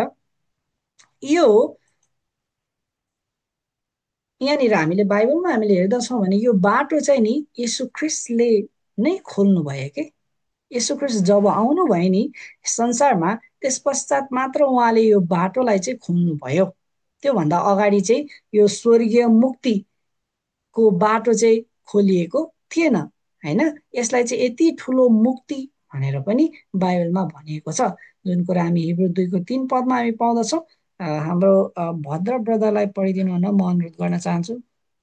यहाँनिर हामीले बाइबलमा हामीले हेर्दछौँ भने यो बाटो चाहिँ नि येशू ख्रिस्टले नै खोल्नु भयो के। येशू ख्रिस्ट जब आउनुभयो नि संसारमा, त्यस पश्चात मात्र उहाँले यो बाटोलाई चाहिँ खोल्नुभयो। त्योभन्दा अगाडि चाहिँ यो स्वर्गीय मुक्तिको बाटो चाहिँ खोलिएको थिएन होइन। यसलाई चाहिँ यति ठुलो मुक्ति भनेर पनि बाइबलमा भनिएको छ, जुन कुरा हामी हिब्रू 2:3 हामी पाउँदछौँ। हाम्रो भद्र ब्रदरलाई पढिदिनु हुन म अनुरोध गर्न चाहन्छु।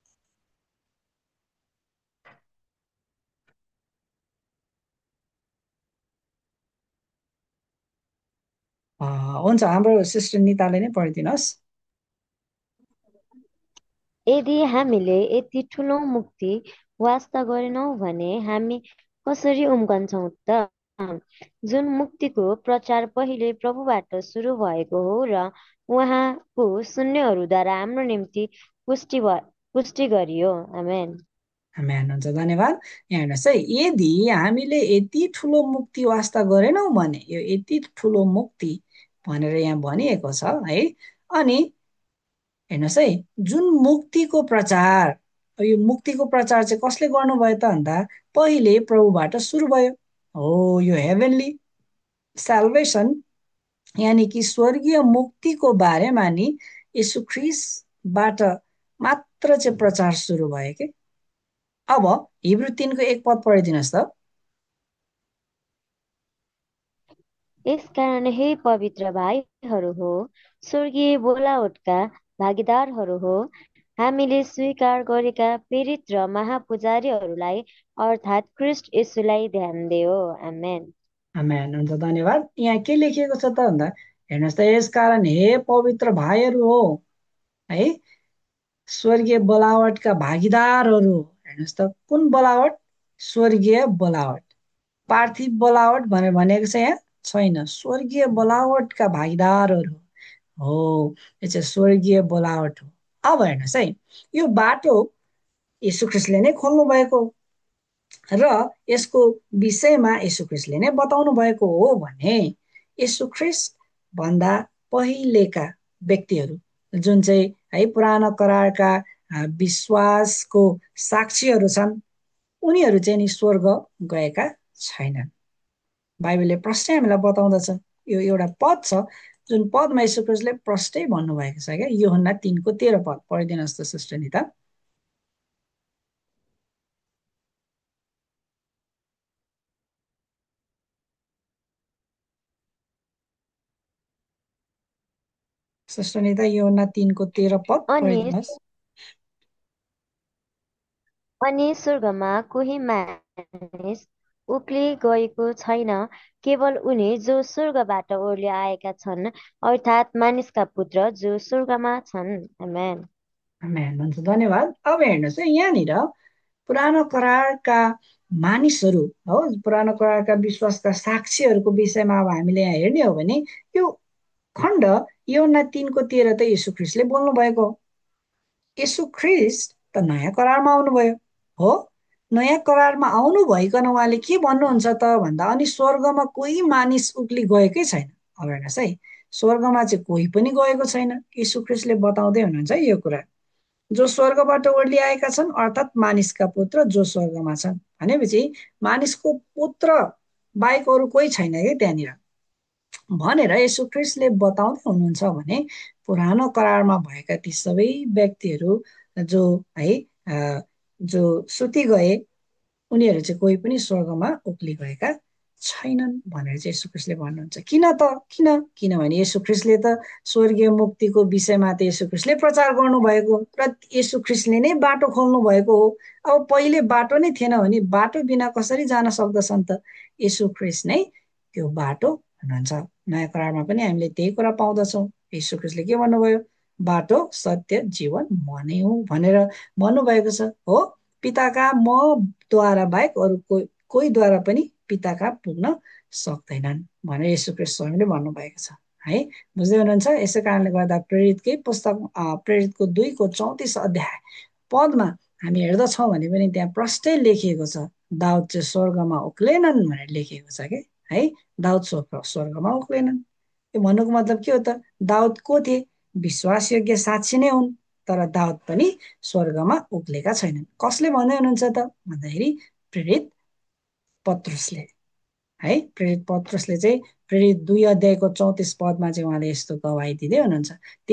हुन्छ, हाम्रो सिस्टर निताले नै पढिदिनुहोस्। यदि हामीले यति ठुलो मुक्ति वास्ता गरेनौँ भने हामी कसरी उम्कन्छौँ त? जुन मुक्तिको प्रचार पहिले प्रभुबाट सुरु भएको हो र उहाँको शून्यहरूद्वारा हाम्रो निम्ति पुष्टि गरियो। आमेन। आमेन। हुन्छ, धन्यवाद। यहाँ हेर्नुहोस् है, यदि हामीले यति ठुलो मुक्ति वास्ता गरेनौँ भने, यो यति ठुलो मुक्ति भनेर यहाँ भनिएको छ है। अनि हेर्नुहोस् है, जुन मुक्तिको प्रचार, यो मुक्तिको प्रचार चाहिँ कसले गर्नुभयो त भन्दा पहिले प्रभुबाट सुरु भयो हो। यो हेभेनली साल्भेसन यानि कि स्वर्गीय मुक्तिको बारेमा नि येशू ख्रिस्टबाट मात्र चाहिँ प्रचार सुरु भयो के। अब हिब्रू 3:1 पढिदिनुहोस् त। यसकारण हे पवित्र भाइहरू हो, स्वर्गीय बोलावटका भागीदारहरू हो, हामीले स्वीकार गरेका प्रेरित र महापुजारीहरूलाई अर्थात् ख्रिस्ट येशूलाई ध्यान दियो। आमेन। आमेन। हुन्छ, धन्यवाद। यहाँ के लेखिएको छ त भन्दा हेर्नुहोस् त, यसकारण हे पवित्र भाइहरू हो है, स्वर्गीय बोलावटका भागीदारहरू। हेर्नुहोस् त, कुन बोलावट? स्वर्गीय बोलावट। पार्थिव बोलावट भनेर भनेको छ यहाँ छैन, स्वर्गीय बोलावटका भागीदारहरू हो। यो चाहिँ स्वर्गीय बोलावट हो। अब हेर्नुहोस् है, यो बाटो येशू ख्रिस्टले नै खोल्नु भएको र यसको विषयमा येशू ख्रिस्टले नै बताउनु भएको हो भने येशू ख्रिस्ट भन्दा पहिलेका व्यक्तिहरू जुन चाहिँ है पुरानो करारका विश्वासको साक्षीहरू छन्, उनीहरू चाहिँ नि स्वर्ग गएका छैनन्। बाइबलले प्रष्टै हामीलाई बताउँदछ। यो एउटा पद छ जुन पदमा येशू ख्रिस्टले प्रष्टै भन्नुभएको छ क्या। यूहन्ना 3:13 पद पढिदिनुहोस् त सिस्टर निता। सिस्टर निता यूहन्ना 3:13 पद अनि पढिदिनुहोस्। अनि स्वर्गमा कोही मानिस उक्ली गएको छैन, केवल उनी जो स्वर्गबाट ओर्ली आएका छन्, अर्थात् मानिसका पुत्र जो स्वर्गमा छन्। आमेन। आमेन हुन्छ, धन्यवाद। अब हेर्नुहोस् है, यहाँनिर पुरानो करारका मानिसहरू हो, पुरानो करारका विश्वासका साक्षीहरूको विषयमा अब हामीले यहाँ हेर्ने हो भने यो खण्ड यूहन्ना 3:13 त येशू ख्रिस्टले बोल्नु भएको हो। येशू ख्रिस्ट त नयाँ करारमा आउनुभयो हो। नयाँ करारमा आउनु भइकन उहाँले के भन्नुहुन्छ त भन्दा अनि स्वर्गमा कोही मानिस उक्ली गएकै छैन। अब हेर्नुहोस् है, स्वर्गमा चाहिँ कोही पनि गएको छैन। येशू ख्रिस्टले बताउँदै हुनुहुन्छ यो कुरा। जो स्वर्गबाट ओर्ली आएका छन् अर्थात् मानिसका पुत्र जो स्वर्गमा छन् भनेपछि मानिसको पुत्र बाहेक अरू कोही छैन है त्यहाँनिर भनेर येशू ख्रिस्टले बताउँदै हुनुहुन्छ भने पुरानो करारमा भएका ती सबै व्यक्तिहरू जो है जो सुति गए उनीहरू चाहिँ कोही पनि स्वर्गमा उक्ली गएका छैनन् भनेर चाहिँ येशू ख्रिस्टले भन्नुहुन्छ। किनभने येशू ख्रिस्टले त स्वर्गीय मुक्तिको विषयमा त येशू ख्रिस्टले प्रचार गर्नुभएको र येशू ख्रिस्टले नै बाटो खोल्नु भएको हो। अब पहिले बाटो नै थिएन भने बाटो बिना कसरी जान सक्दछन् त? येशू ख्रिस्ट नै त्यो बाटो हुनुहुन्छ। नयाँ करारमा पनि हामीले त्यही कुरा पाउँदछौँ। येशू ख्रिस्टले के भन्नुभयो? बाटो सत्य जीवन म नै हुँ भनेर भन्नुभएको छ हो। पिताका मद्वारा बाहेक अरू कोहीद्वारा पनि पिताका पुग्न सक्दैनन् भनेर येशू ख्रिस्ट स्वयंले भन्नुभएको छ है। बुझ्दै हुनुहुन्छ? यसै कारणले गर्दा प्रेरितकै पुस्तक प्रेरितको 2:34 अध्याय पदमा हामी हेर्दछौँ भने पनि त्यहाँ प्रष्टै लेखिएको छ दाउद चाहिँ स्वर्गमा उक्लेनन् भनेर लेखिएको छ कि है। दाउद स्वर्गमा उक्लेनन्। यो भन्नुको मतलब के हो त? दाउद को थिए? विश्वासयोग्य साक्षी नै हुन्, तर दाउद पनि स्वर्गमा उक्लेका छैनन्। कसले भन्दै हुनुहुन्छ त भन्दाखेरि प्रेरित पत्रुसले है। प्रेरित पत्रुसले चाहिँ प्रेरित 2:34 पदमा चाहिँ उहाँले यस्तो गवाही दिँदै हुनुहुन्छ।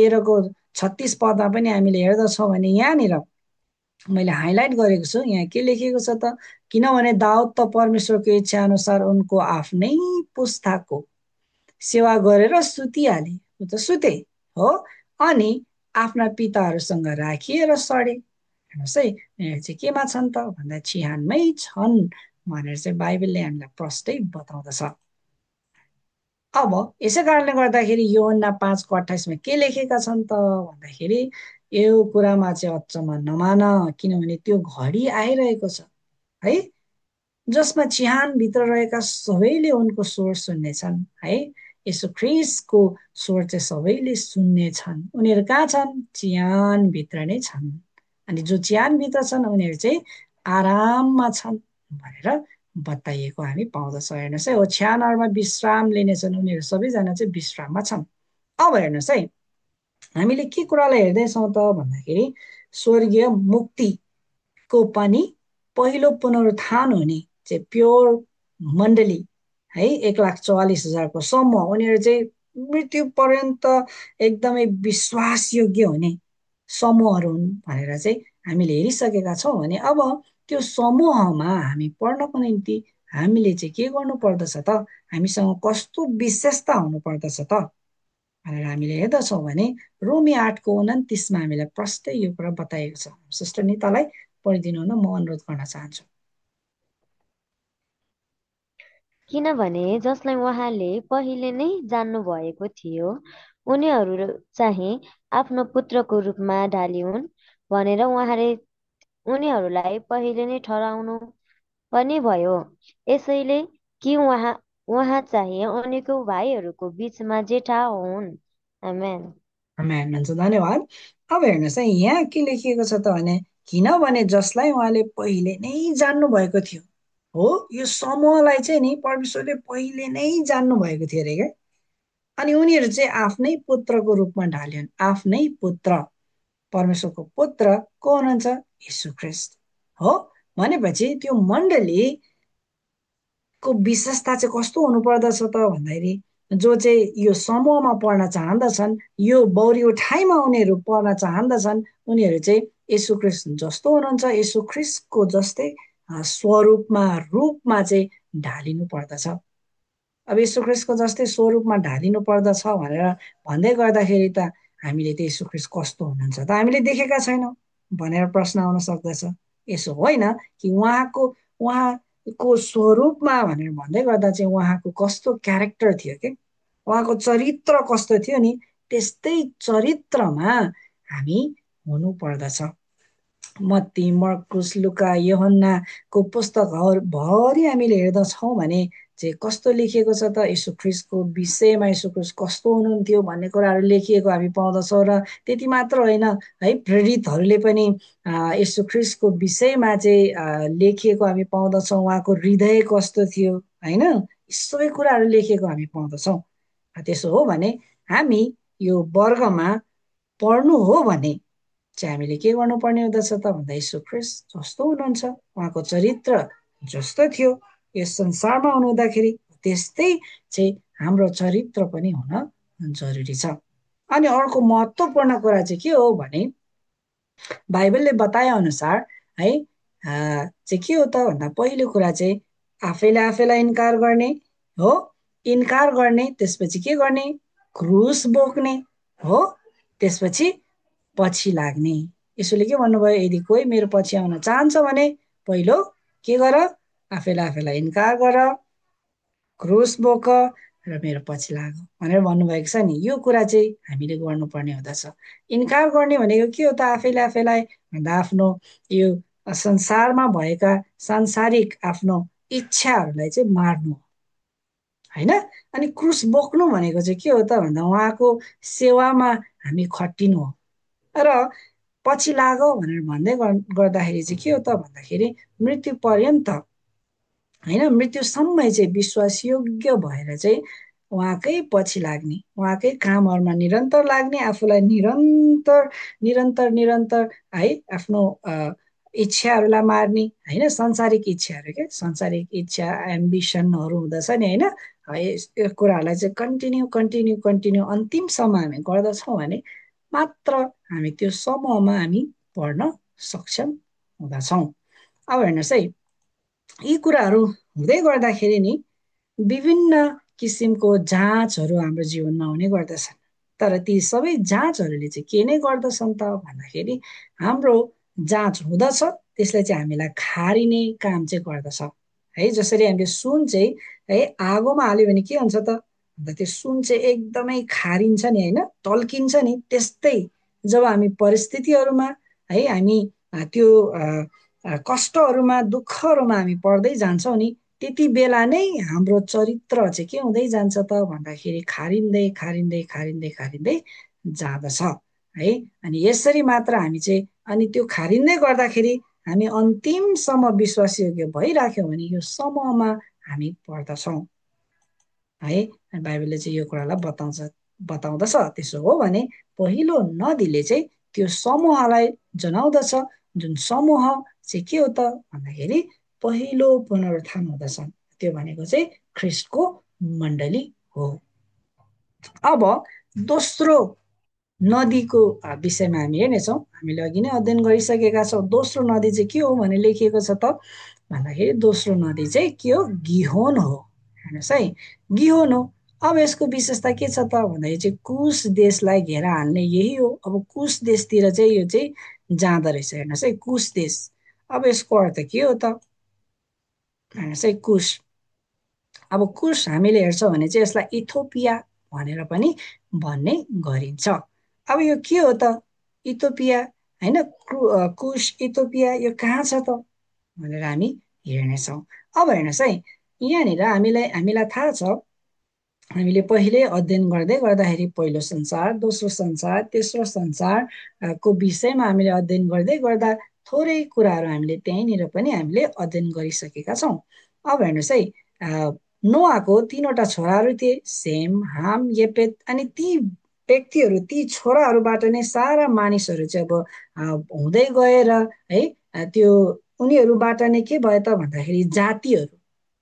13:36 पदमा पनि हामीले हेर्दछौँ भने यहाँनिर मैले हाइलाइट गरेको छु। यहाँ के लेखिएको छ त? किनभने दाउद त परमेश्वरको इच्छा अनुसार उनको आफ्नै पुस्ताको सेवा गरेर सुतिहाले, ऊ त सुते हो, अनि आफ्ना पिताहरूसँग राखिएर सडे। हेर्नुहोस् है, यिनीहरू चाहिँ केमा छन् त भन्दा चिहानमै छन् भनेर चाहिँ बाइबलले हामीलाई प्रष्टै बताउँदछ। अब यसै कारणले गर्दाखेरि यूहन्ना 5:28 के लेखेका छन् त भन्दाखेरि यो कुरामा चाहिँ अचम्म नमान, किनभने त्यो घडी आइरहेको छ है जसमा चिहानभित्र रहेका सबैले उनको स्वर सुन्नेछन् है। यसो ख्रिस्टको स्वर चाहिँ सबैले सुन्नेछन्। उनीहरू कहाँ छन्? चिहानभित्र नै छन्। अनि जो चिहानभित्र छन् उनीहरू चाहिँ आराममा छन् भनेर बताइएको हामी पाउँदछ। हेर्नुहोस् है, ओछ्यानहरूमा विश्राम लिनेछन्, उनीहरू सबैजना चाहिँ विश्राममा छन्। अब हेर्नुहोस् है, हामीले के कुरालाई हेर्दैछौँ त भन्दाखेरि स्वर्गीय मुक्तिको पनि पहिलो पुनरुत्थान हुने चाहिँ प्योर मण्डली है 1,44,000को समूह, उनीहरू चाहिँ मृत्यु पर्यन्त एकदमै विश्वासयोग्य हुने समूहहरू हुन् भनेर चाहिँ हामीले हेरिसकेका छौँ भने अब त्यो समूहमा हामी पढ्नको निम्ति हामीले चाहिँ के गर्नु पर्दछ त? हामीसँग कस्तो विशेषता हुनु पर्दछ त भनेर हामीले हेर्दछौँ भने रोमी 8:29 हामीलाई प्रष्टै यो कुरा बताएको छ। सिस्टर नितालाई पढिदिनु हुन म अनुरोध गर्न चाहन्छु। किनभने जसलाई उहाँले पहिले नै जान्नु भएको थियो, उनीहरू चाहिँ आफ्नो पुत्रको रूपमा ढालिउन् भनेर उहाँले उनीहरूलाई पहिले नै ठहराउनु पनि भयो। यसैले कि उहाँ चाहिँ अनेकौं भाइहरूको बीचमा जेठा हुन्। आमेन। आमेन हुन्छ, धन्यवाद। अब हेर्नुहोस् है, यहाँ के लेखिएको छ त भने किनभने जसलाई उहाँले पहिले नै जान्नु भएको थियो हो, यो समूहलाई चाहिँ नि परमेश्वरले पहिले नै जान्नु भएको थियो अरे क्या। अनि उनीहरू चाहिँ आफ्नै पुत्रको रूपमा ढालिन्। आफ्नै पुत्र, परमेश्वरको पुत्र को हुनुहुन्छ? यीशु ख्रीष्ट हो। भनेपछि त्यो मण्डलीको विशेषता चाहिँ कस्तो हुनुपर्दछ त भन्दाखेरि, जो चाहिँ यो समूहमा पढ्न चाहँदछन्, यो बौरी उठाइमा उनीहरू पढ्न चाहँदछन्, उनीहरू चाहिँ यीशु ख्रीष्ट जस्तो हुनुहुन्छ, यीशु ख्रीष्टको जस्तै स्वरूपमा, रूपमा चाहिँ ढालिनु पर्दछ। अब यीशु ख्रीष्टको जस्तै स्वरूपमा ढालिनु पर्दछ भनेर भन्दै गर्दाखेरि त हामीले त यीशु ख्रीष्ट कस्तो हुनुहुन्छ त हामीले देखेका छैनौँ भनेर प्रश्न आउन सक्दछ। यसो होइन कि उहाँको स्वरूपमा भनेर भन्दै गर्दा चाहिँ उहाँको कस्तो क्यारेक्टर थियो कि, उहाँको चरित्र कस्तो थियो नि, त्यस्तै चरित्रमा हामी हुनु पर्दछ। मत्ती, मर्कुस, लुका, यूहन्नाको पुस्तकभरि हामीले हेर्दछौँ भने चाहिँ कस्तो लेखिएको छ त यीशु ख्रीष्टको विषयमा, यीशु ख्रीष्ट कस्तो हुनुहुन्थ्यो भन्ने कुराहरू लेखिएको हामी पाउँदछौँ। र त्यति मात्र होइन है, प्रेरितहरूले पनि यीशु ख्रीष्टको विषयमा चाहिँ लेखिएको हामी पाउँदछौँ। उहाँको हृदय कस्तो थियो होइन, सबै कुराहरू लेखिएको हामी पाउँदछौँ। त्यसो हो भने हामी यो वर्गमा पढ्नु हो भने चाहिँ हामीले के गर्नुपर्ने हुँदछ त भन्दा यीशु ख्रीष्ट जस्तो हुनुहुन्छ, उहाँको चरित्र जस्तो थियो यस संसारमा हुनुहुँदाखेरि त्यस्तै चाहिँ हाम्रो चरित्र पनि हुन जरुरी छ। अनि अर्को महत्त्वपूर्ण कुरा चाहिँ के हो भने बाइबलले बताए अनुसार है चाहिँ के हो त भन्दा पहिलो कुरा चाहिँ आफैले आफैलाई इन्कार गर्ने हो, इन्कार गर्ने, त्यसपछि के गर्ने? क्रुस बोक्ने हो, त्यसपछि पछि लाग्ने। यसोले के भन्नुभयो? यदि कोही मेरो पछि आउन चाहन्छ भने पहिलो के गर? आफैलाई आफैलाई इन्कार गर, क्रुस बोक र मेरो पछि लाग भनेर भन्नुभएको छ नि। यो कुरा चाहिँ हामीले गर्नुपर्ने हुँदछ। इन्कार गर्ने भनेको के हो त? आफैले आफैलाई भन्दा आफ्नो यो संसारमा भएका सांसारिक आफ्नो इच्छाहरूलाई चाहिँ मार्नु होइन। अनि क्रुस बोक्नु भनेको चाहिँ के हो त भन्दा उहाँको सेवामा हामी खटिनु हो। र पछि लाग भनेर भन्दै गर्दाखेरि चाहिँ के हो त भन्दाखेरि मृत्यु पर्यन्त होइन, मृत्युसम्म चाहिँ विश्वासयोग्य भएर चाहिँ उहाँकै पछि लाग्ने, उहाँकै कामहरूमा निरन्तर लाग्ने, आफूलाई निरन्तर निरन्तर निरन्तर है आफ्नो इच्छाहरूलाई मार्ने होइन, सांसारिक इच्छाहरू के, सांसारिक इच्छा एम्बिसनहरू हुँदछ नि होइन, यो कुराहरूलाई चाहिँ कन्टिन्यू कन्टिन्यू कन्टिन्यू अन्तिमसम्म हामी गर्दछौँ भने मात्र हामी त्यो समूहमा हामी पढ्न सक्षम हुँदछौँ। अब हेर्नुहोस् है, यी कुराहरू हुँदै गर्दाखेरि नि विभिन्न किसिमको जाँचहरू हाम्रो जीवनमा हुने गर्दछन्। तर ती सबै जाँचहरूले चाहिँ के नै गर्दछन् त भन्दाखेरि हाम्रो जाँच हुँदछ, त्यसलाई चाहिँ हामीलाई खारिने काम चाहिँ गर्दछ है। जसरी हामीले सुन चाहिँ है आगोमा हाल्यो भने के हुन्छ त भन्दा त्यो सुन चाहिँ एकदमै खारिन्छ नि होइन, टल्किन्छ नि। त्यस्तै जब हामी परिस्थितिहरूमा है हामी त्यो कष्टहरूमा, दुःखहरूमा हामी पर्दै जान्छौँ नि, त्यति बेला नै हाम्रो चरित्र चाहिँ के हुँदै जान्छ त भन्दाखेरि खारिँदै खारिँदै खारिँदै खारिँदै जाँदछ है। अनि यसरी मात्र हामी चाहिँ अनि त्यो खारिँदै गर्दाखेरि हामी अन्तिमसम्म विश्वासयोग्य भइराख्यौँ भने यो समूहमा हामी पर्दछौँ है। बाइबलले चाहिँ यो कुरालाई बताउँदछ। त्यसो हो भने पहिलो नदीले चाहिँ त्यो समूहलाई जनाउँदछ, जुन समूह चाहिँ के हो त भन्दाखेरि पहिलो पुनरुत्थान हुँदछ। त्यो भनेको चाहिँ ख्रीष्टको मण्डली हो। अब दोस्रो नदीको विषयमा हामी हेर्नेछौँ। हामीले अघि नै अध्ययन गरिसकेका छौँ। दोस्रो नदी चाहिँ के हो भने लेखिएको छ त भन्दाखेरि दोस्रो नदी चाहिँ के हो? गिहोन हो। हेर्नुहोस् है, गिहोन हो। अब यसको विशेषता के छ त भन्दाखेरि चाहिँ कुश देशलाई घेरा हान्ने यही हो। अब कुश देशतिर चाहिँ यो चाहिँ जाँदो रहेछ। हेर्नुहोस् है, कुश देश। अब यसको अर्थ के हो त? हेर्नुहोस् है, कुश। अब कुश हामीले हेर्छौँ भने चाहिँ यसलाई इथोपिया भनेर पनि भन्ने गरिन्छ। अब यो के हो त इथोपिया होइन, कुश, इथोपिया यो कहाँ छ त भनेर हामी हेर्नेछौँ। अब हेर्नुहोस् है, यहाँनिर हामीलाई थाहा छ, हामीले पहिले अध्ययन गर्दै गर्दाखेरि पहिलो संसार, दोस्रो संसार, तेस्रो संसारको विषयमा हामीले अध्ययन गर्दै गर्दा थोरै कुराहरू हामीले त्यहीँनिर पनि हामीले अध्ययन गरिसकेका छौँ। अब हेर्नुहोस् है, नोआको 3वटा छोराहरू थिए, सेम, हाम, येपेत। अनि ती व्यक्तिहरू, ती छोराहरूबाट नै सारा मानिसहरू चाहिँ अब हुँदै गएर है त्यो उनीहरूबाट नै के भयो त भन्दाखेरि जातिहरू,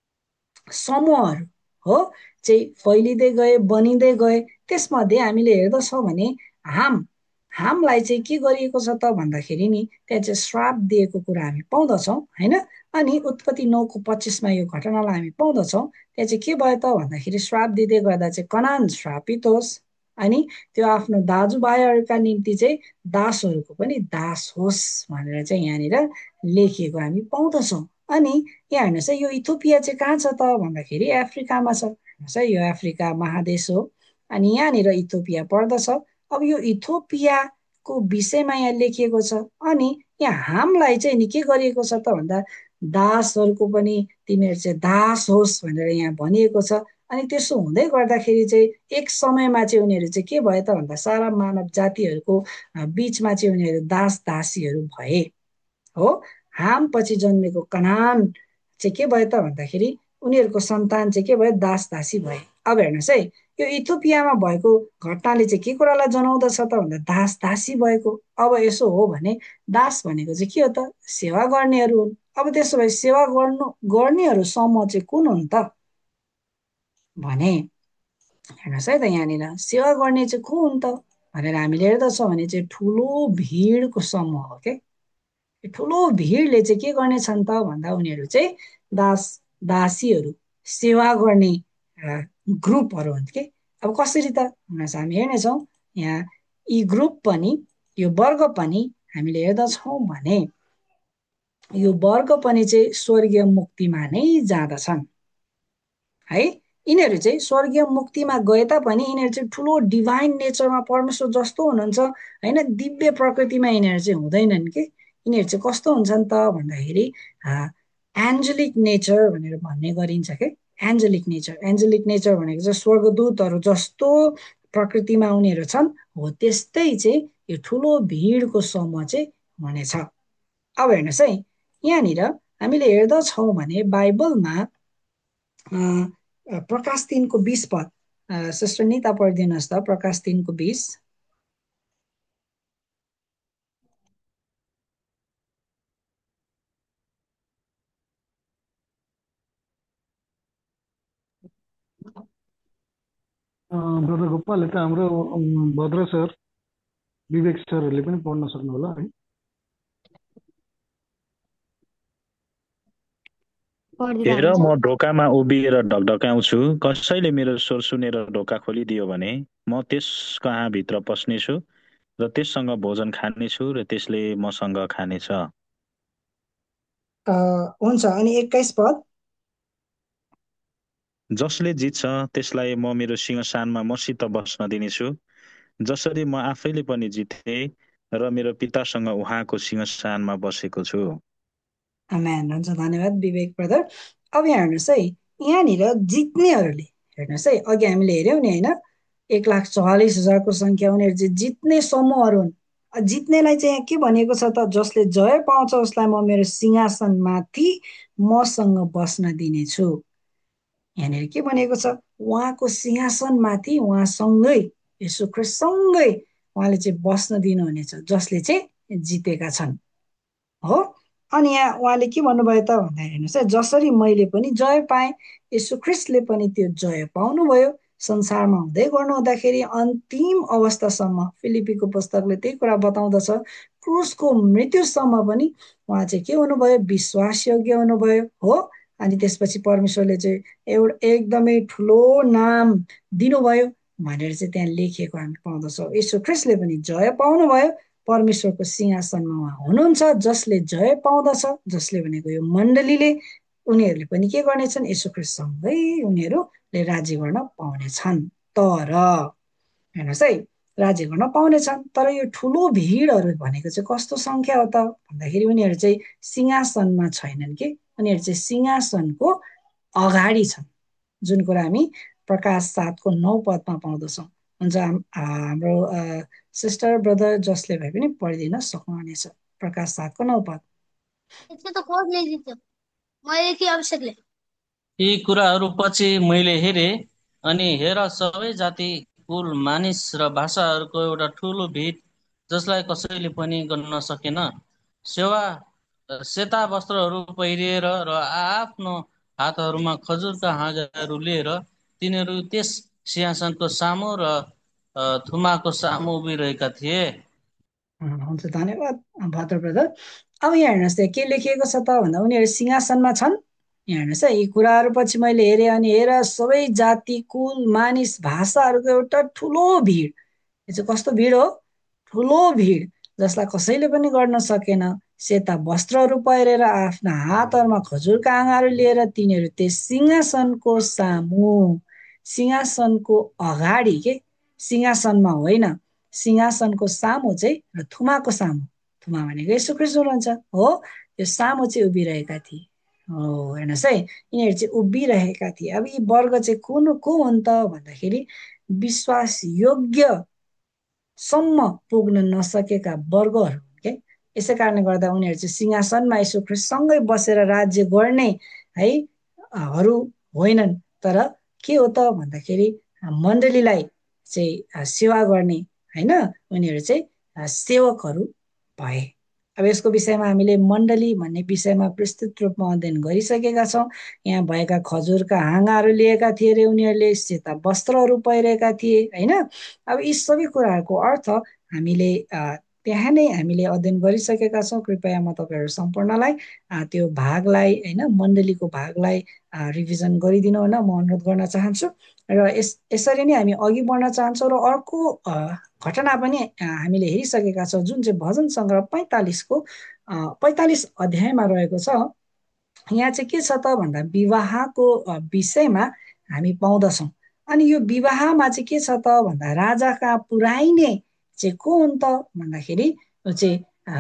समूहहरू हो चाहिँ फैलिँदै गए, बनिँदै गए। त्यसमध्ये हामीले हेर्दछौँ भने हामलाई चाहिँ के गरिएको छ त भन्दाखेरि नि त्यहाँ चाहिँ श्राप दिएको कुरा हामी पाउँदछौँ होइन। अनि उत्पत्ति 9:25 यो घटनालाई हामी पाउँदछौँ। त्यहाँ चाहिँ के भयो त भन्दाखेरि श्राप दिँदै गर्दा चाहिँ कनान श्रापित होस्, अनि त्यो आफ्नो दाजुभाइहरूका निम्ति चाहिँ दासहरूको पनि दास होस् भनेर चाहिँ यहाँनिर लेखिएको हामी पाउँदछौँ। अनि यहाँ हेर्नुहोस् है, यो इथियोपिया चाहिँ कहाँ छ त भन्दाखेरि अफ्रिकामा छ। हेर्नुहोस् है, यो अफ्रिका महादेश हो अनि यहाँनिर इथियोपिया पर्दछ। अब यो इथियोपियाको विषयमा यहाँ लेखिएको छ। अनि यहाँ हामलाई चाहिँ नि के गरिएको छ त भन्दा दासहरूको पनि तिमीहरू चाहिँ दास होस् भनेर यहाँ भनिएको छ। अनि त्यसो हुँदै गर्दाखेरि चाहिँ एक समयमा चाहिँ उनीहरू चाहिँ के भयो त भन्दा सारा मानव जातिहरूको बिचमा चाहिँ उनीहरू दास दासीहरू भए हो। हाम पछि जन्मेको कनान चाहिँ के भयो त भन्दाखेरि उनीहरूको सन्तान चाहिँ के भयो, दास दासी भए। अब हेर्नुहोस् है, यो इथियोपियामा भएको घटनाले चाहिँ के कुरालाई जनाउँदछ त भन्दा दास दासी भएको। अब यसो हो भने दास भनेको चाहिँ के हो त, सेवा गर्नेहरू हुन्। अब त्यसो भए सेवा गर्नेहरू समूह चाहिँ कुन हुन् त भने हेर्नुहोस् है त, यहाँनिर सेवा गर्ने चाहिँ को हुन् त भनेर हामीले हेर्दछौँ भने चाहिँ ठुलो भिडको समूह हो के। ठुलो भिडले चाहिँ के गर्नेछन् त भन्दा उनीहरू चाहिँ दास दासीहरू सेवा गर्ने ग्रुपहरू हुन् के। अब कसरी त भन्नुहोस्, हामी हेर्नेछौँ यहाँ यी ग्रुप पनि, यो वर्ग पनि हामीले हेर्दछौँ भने यो वर्ग पनि चाहिँ स्वर्गीय मुक्तिमा नै जाँदछन् है। यिनीहरू चाहिँ स्वर्गीय मुक्तिमा गए तापनि यिनीहरू चाहिँ ठुलो डिभाइन नेचरमा परमेश्वर जस्तो हुनुहुन्छ होइन, दिव्य प्रकृतिमा यिनीहरू चाहिँ हुँदैनन् कि। यिनीहरू चाहिँ कस्तो हुन्छन् त भन्दाखेरि एन्जेलिक नेचर भनेर भन्ने गरिन्छ के। एन्जेलिक नेचर भनेको चाहिँ स्वर्गदूतहरू जस्तो प्रकृतिमा उनीहरू छन् हो। त्यस्तै चाहिँ यो ठुलो भिडको समूह चाहिँ हुनेछ। अब हेर्नुहोस् है, यहाँनिर हामीले हेर्दछौँ भने बाइबलमा प्रकाश 3:20 सिस्टर निता पढिदिनुहोस् त, प्रकाश 3:20। ब्रदर गोपाल, यता हाम्रो भद्र सर, विवेक सरहरूले पनि पढ्न सक्नु होला है। हेर, म ढोकामा उभिएर ढकढकाउँछु। कसैले मेरो स्वर सुनेर ढोका खोलिदियो भने म त्यस कहाँ भित्र पस्नेछु र त्यससँग भोजन खानेछु र त्यसले मसँग खानेछ। हुन्छ। अनि 21 पद, जसले जित्छ त्यसलाई म मेरो सिंहासनमा मसित बस्न दिनेछु, जसरी म आफैले पनि जिते र मेरो पितासँग उहाँको सिंहासनमा बसेको छु। आमेन। हुन्छ, धन्यवाद विवेक ब्रदर। अब यहाँ हेर्नुहोस् है, यहाँनिर जित्नेहरूले हेर्नुहोस् है, अघि हामीले हेऱ्यौँ नि होइन, 1,44,000को सङ्ख्या उनीहरू चाहिँ जित्ने समूहहरू हुन्। जित्नेलाई चाहिँ यहाँ के भनेको छ त, जसले जय पाउँछ उसलाई म मेरो सिंहासनमाथि मसँग बस्न दिनेछु। यहाँनिर के भनेको छ, उहाँको सिंहासनमाथि उहाँसँगै, यीशु ख्रीष्टसँगै उहाँले चाहिँ बस्न दिनुहुनेछ जसले चाहिँ जितेका छन् हो। अनि यहाँ उहाँले के भन्नुभयो त भन्दा हेर्नुहोस् है, जसरी मैले पनि जय पाएँ, यीशु ख्रीष्टले पनि त्यो जय पाउनुभयो। संसारमा हुँदै गर्नु हुँदाखेरि अन्तिम अवस्थासम्म फिलिपीको पुस्तकले त्यही कुरा बताउँदछ, क्रुसको मृत्युसम्म पनि उहाँ चाहिँ के हुनुभयो, विश्वासयोग्य हुनुभयो हो। अनि त्यसपछि परमेश्वरले चाहिँ एउटा एकदमै ठुलो नाम दिनुभयो भनेर चाहिँ त्यहाँ लेखिएको हामी पाउँदछौँ। यीशु ख्रीष्टले पनि जय पाउनुभयो, परमेश्वरको सिंहासनमा उहाँ हुनुहुन्छ। जसले जय पाउँदछ, जसले भनेको यो मण्डलीले, उनीहरूले पनि के गर्नेछन्, यीशु ख्रीष्टसँगै उनीहरूले राज्य गर्न पाउनेछन्। तर हेर्नुहोस् है, राज्य गर्न पाउनेछन्। तर यो ठुलो भिडहरू भनेको चाहिँ कस्तो सङ्ख्या हो त भन्दाखेरि उनीहरू चाहिँ सिंहासनमा छैनन् कि, उनीहरू चाहिँ सिंहासनको अगाडि छन्, जुन कुरा हामी प्रकाश 7:9 पाउँदछौँ। हुन्छ, हाम्रो सिस्टर ब्रदर जसले भए पनि पढिदिन सक्नुहुनेछ, प्रकाश 7:9। यसको त कोड ल्याइदिन्छ, मैले के आवश्यक यी कुराहरू पछि मैले हेरेँ अनि हेर सबै जाति कुल मानिस र भाषाहरूको एउटा ठुलो भिड जसलाई कसैले पनि गर्न सकेन सेता वस्त्रहरू पहिरिएर र आफ्नो हातहरूमा खजुरका हाँगाहरू लिएर तिनीहरू त्यस सिंहासनको सामु र थुमाको सामु उभिरहेका थिए। हुन्छ, धन्यवाद भद्र ब्रदर। अब यहाँ हेर्नुहोस् त के लेखिएको छ त भन्दा उनीहरू सिंहासनमा छन्। यहाँ हेर्नुहोस् है, यी कुराहरू पछि मैले हेरेँ अनि हेर सबै जाति कुल मानिस भाषाहरूको एउटा ठुलो भिड। यो चाहिँ कस्तो भिड हो? ठुलो भिड जसलाई कसैले पनि गर्न सकेन। सेता वस्त्रहरू पहिरेर आफ्ना हातहरूमा खजुरका आँगाहरू लिएर तिनीहरू त्यस सिंहासनको सामु, सिंहासनको अगाडि के, सिंहासनमा होइन, सिंहासनको सामु चाहिँ र थुमाको सामु, थुमा भनेको यसो ख्रीष्ट हुनुहुन्छ हो, यो सामु चाहिँ उभिरहेका थिए। हो, हेर्नुहोस् है, यिनीहरू चाहिँ उभिरहेका थिए। अब यी वर्ग चाहिँ को हुन् त भन्दाखेरि विश्वास योग्य सम्म पुग्न नसकेका वर्गहरू के। यसै कारणले गर्दा उनीहरू चाहिँ सिंहासनमा यसो ख्रीष्टसँगै बसेर राज्य गर्ने है हरू होइनन्, तर के हो त भन्दाखेरि मण्डलीलाई चाहिँ सेवा गर्ने होइन, उनीहरू चाहिँ सेवकहरू भए। अब यसको विषयमा हामीले मण्डली भन्ने विषयमा विस्तृत रूपमा अध्ययन गरिसकेका छौँ। यहाँ भएका खजुरका हाँगाहरू लिएका थिए अरे उनीहरूले, सेता वस्त्रहरू पहिरेका थिए होइन। अब यी सबै कुराहरूको अर्थ हामीले त्यहाँ नै हामीले अध्ययन गरिसकेका छौँ। कृपया म तपाईँहरू सम्पूर्णलाई त्यो भागलाई होइन, मण्डलीको भागलाई रिभिजन गरिदिनु हुन म अनुरोध गर्न चाहन्छु। र यसरी नै हामी अघि बढ्न चाहन्छौँ। र अर्को घटना पनि हामीले हेरिसकेका छौँ जुन चाहिँ भजन सङ्ग्रह 45को 45 अध्यायमा रहेको छ। यहाँ चाहिँ के छ त भन्दा विवाहको विषयमा हामी पाउँदछौँ। अनि यो विवाहमा चाहिँ के छ त भन्दा राजाका पुराइने चाहिँ को हुन् त भन्दाखेरि चाहिँ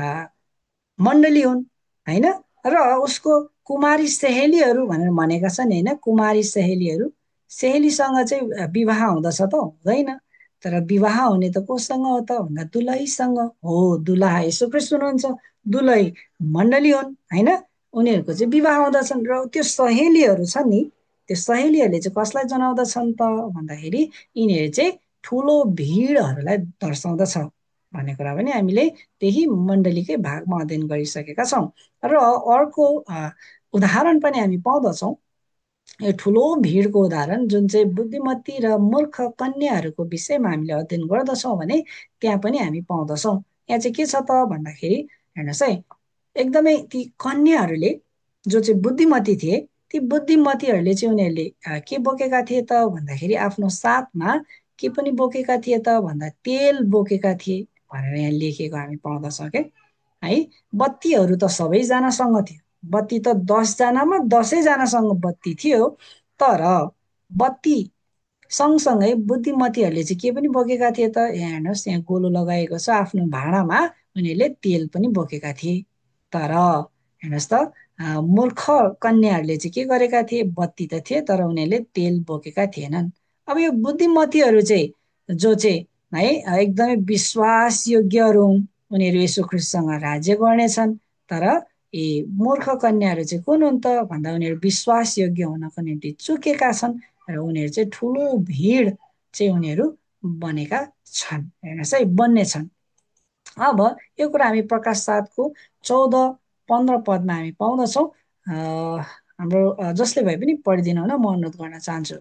मण्डली हुन् होइन। र उसको कुमारी सहेलीहरू भनेर भनेका छन् होइन, कुमारी सहेलीहरू, सहेलीसँग चाहिँ विवाह हुँदछ त हुँदैन। तर विवाह हुने त कोसँग हो त भन्दा दुलहीसँग हो। दुलहा यसो ख्रीष्ट हुनुहुन्छ, दुलही मण्डली हुन् होइन। उनीहरूको चाहिँ विवाह हुँदछन् र त्यो सहेलीहरू छन् नि, त्यो सहेलीहरूले चाहिँ कसलाई जनाउँदछन् त भन्दाखेरि यिनीहरू चाहिँ ठुलो भिडहरूलाई दर्शाउँदछ भन्ने कुरा पनि हामीले त्यही मण्डलीकै भागमा अध्ययन गरिसकेका छौँ। र अर्को उदाहरण पनि हामी पाउँदछौँ, यो ठुलो भिडको उदाहरण जुन चाहिँ बुद्धिमती र मूर्ख कन्याहरूको विषयमा हामीले अध्ययन गर्दछौँ भने त्यहाँ पनि हामी पाउँदछौँ। यहाँ चाहिँ के छ त भन्दाखेरि हेर्नुहोस् है, एकदमै ती कन्याहरूले जो चाहिँ बुद्धिमती थिए, ती बुद्धिमतीहरूले चाहिँ उनीहरूले के बोकेका थिए त भन्दाखेरि आफ्नो साथमा के पनि बोकेका थिए त भन्दा तेल बोकेका थिए भनेर यहाँ लेखेको हामी पाउँदछौँ के है। बत्तीहरू त सबैजनासँग थियो, बत्ती त 10जनामा 10जनासँग बत्ती थियो। तर बत्ती सँगसँगै बुद्धिमतीहरूले चाहिँ के पनि बोकेका थिए त, यहाँ हेर्नुहोस् यहाँ गोलो लगाएको छ, आफ्नो भाँडामा उनीहरूले तेल पनि बोकेका थिए। तर हेर्नुहोस् त मूर्ख कन्याहरूले चाहिँ के गरेका थिए, बत्ती त थिए तर उनीहरूले तेल बोकेका थिएनन्। अब यो बुद्धिमतीहरू चाहिँ जो चाहिँ है एकदमै विश्वासयोग्यहरू हुन्, उनीहरू यसो ख्रीष्टसँग राज्य गर्नेछन्। तर यी मूर्ख कन्याहरू चाहिँ कुन हुन् त भन्दा उनीहरू विश्वासयोग्य हुनको निम्ति चुकेका छन् र उनीहरू चाहिँ ठुलो भिड चाहिँ उनीहरू बनेका छन्। हेर्नुहोस् है, बन्ने छन्। अब यो कुरा हामी प्रकाश 7को 14-15 पदमा हामी पाउँदछौँ। हाम्रो जसले भए पनि पढिदिनु हुन म अनुरोध गर्न चाहन्छु।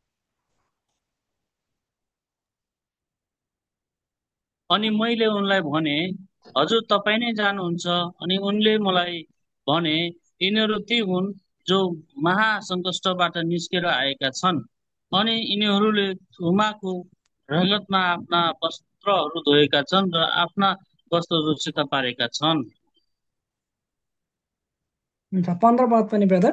अनि मैले उनलाई भने, हजुर तपाईँ नै जानुहुन्छ। अनि उनले मलाई भने, यिनीहरू ती हुन् जो महासङ्कष्टबाट निस्केर आएका छन् अनि यिनीहरूले थुमाको रगतमा आफ्ना वस्त्रहरू धोएका छन् र आफ्ना वस्त्रहरू सेता पारेका छन्। 15 पद पनि ब्रदर।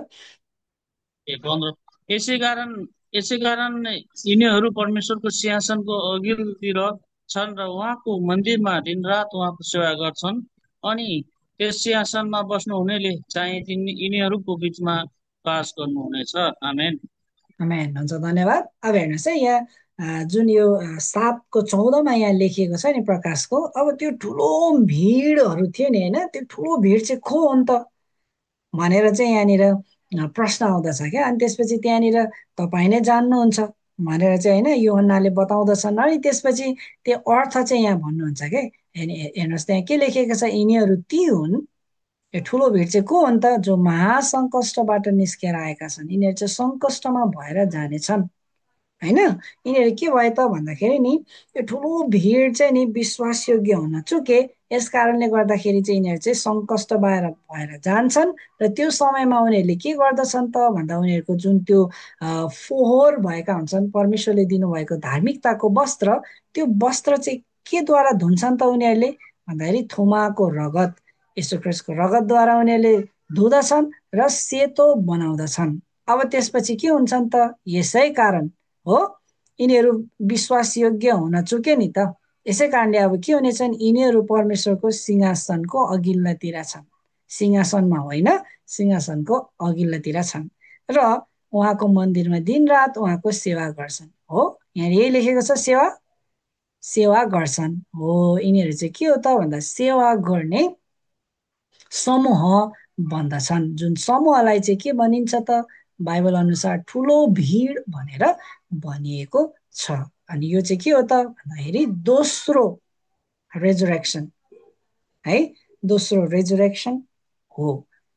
यसै कारण यिनीहरू परमेश्वरको सिंहासनको अघिल्तिर छन् र उहाँको मन्दिरमा दिनरात उहाँको सेवा गर्छन्। अनि त्यस सिंहासनमा बस्नु हुनेले चाहिँ यिनीहरूको बिचमा बास गर्नुहुनेछ। आमेन। आमेन। हुन्छ, धन्यवाद। अब हेर्नुहोस् है, यहाँ जुन यो 7को 14मा यहाँ लेखिएको छ नि प्रकाशको, अब त्यो ठुलो भिडहरू थियो नि होइन, त्यो ठुलो भिड चाहिँ को हुन् त भनेर चाहिँ यहाँनिर प्रश्न आउँदछ क्या। अनि त्यसपछि त्यहाँनिर तपाईँ नै जान्नुहुन्छ भनेर चाहिँ होइन यूहन्नाले बताउँदछन्। अनि त्यसपछि त्यो अर्थ चाहिँ यहाँ भन्नुहुन्छ क्या। हेर्नुहोस् त्यहाँ के लेखेको छ, यिनीहरू ती हुन्। यो ठुलो भिड चाहिँ को हुन् त? जो महासङ्कष्टबाट निस्केर आएका छन्। यिनीहरू चाहिँ सङ्कष्टमा भएर जानेछन् होइन। यिनीहरू के भयो त भन्दाखेरि नि यो ठुलो भिड चाहिँ नि विश्वासयोग्य हुन चुके। यस कारणले गर्दाखेरि चाहिँ यिनीहरू चाहिँ सङ्कष्ट भएर जान्छन्। र त्यो समयमा उनीहरूले के गर्दछन् त भन्दा उनीहरूको जुन त्यो फोहोर भएका हुन्छन्, परमेश्वरले दिनुभएको धार्मिकताको वस्त्र, त्यो वस्त्र चाहिँ केद्वारा धुन्छन् त उनीहरूले भन्दाखेरि थुमाको रगत, यीशु ख्रीष्टको रगतद्वारा उनीहरूले धुँदछन् र सेतो बनाउँदछन्। अब त्यसपछि के हुन्छन् त? यसै कारण हो यिनीहरू विश्वासयोग्य हुन चुके नि त। यसै कारणले अब के हुनेछन्? यिनीहरू परमेश्वरको सिंहासनको अघिल्लोतिर छन्। सिंहासनमा होइन, सिंहासनको अघिल्लोतिर छन् र उहाँको मन्दिरमा दिनरात उहाँको सेवा गर्छन्। हो यहाँ यही लेखेको छ, सेवा गर्छन्। हो यिनीहरू चाहिँ के हो त भन्दा सेवा गर्ने समूह भन्दछन्। जुन समूहलाई चाहिँ के भनिन्छ त? बाइबल अनुसार ठुलो भिड भनेर भनिएको छ। अनि यो चाहिँ के हो त भन्दाखेरि दोस्रो रेजुरेक्सन है, दोस्रो रेजुरेक्सन हो।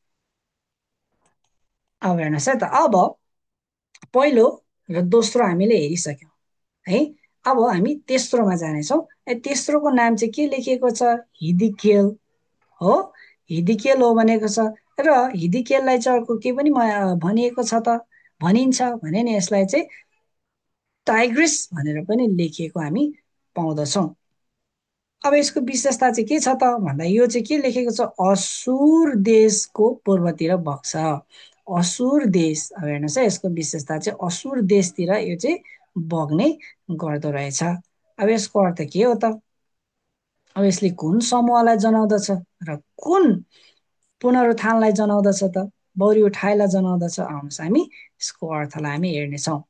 अब हेर्नुहोस् है त, अब पहिलो र दोस्रो हामीले हेरिसक्यौँ है। अब हामी तेस्रोमा जानेछौँ। तेस्रोको नाम चाहिँ के लेखिएको छ? हिदिकेल हो। हिदिकेल हो भनेको छ। र हिदिकेललाई चाहिँ अर्को के पनि भनिएको छ त? भनिन्छ भने नि यसलाई चाहिँ टाइग्रिस भनेर पनि लेखिएको हामी पाउँदछौँ। अब यसको विशेषता चाहिँ के छ त भन्दा यो चाहिँ के लेखेको छ? असुर देशको पूर्वतिर बग्छ। असुर देश, अब हेर्नुहोस् है, यसको विशेषता चाहिँ असुर देशतिर यो चाहिँ बग्ने गर्दो रहेछ। अब यसको अर्थ के हो त? अब यसले कुन समूहलाई जनाउँदछ र कुन पुनरुत्थानलाई जनाउँदछ त? बौरी उठाइलाई जनाउँदछ। आउनुहोस् हामी यसको अर्थलाई हामी हेर्नेछौँ।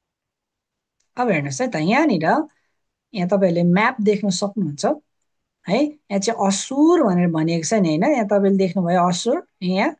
अब हेर्नुहोस् है त, यहाँ तपाईँहरूले म्याप देख्न सक्नुहुन्छ है। यहाँ चाहिँ असुर भनेर भनिएको छ नि होइन। यहाँ तपाईँले देख्नुभयो असुर, यहाँ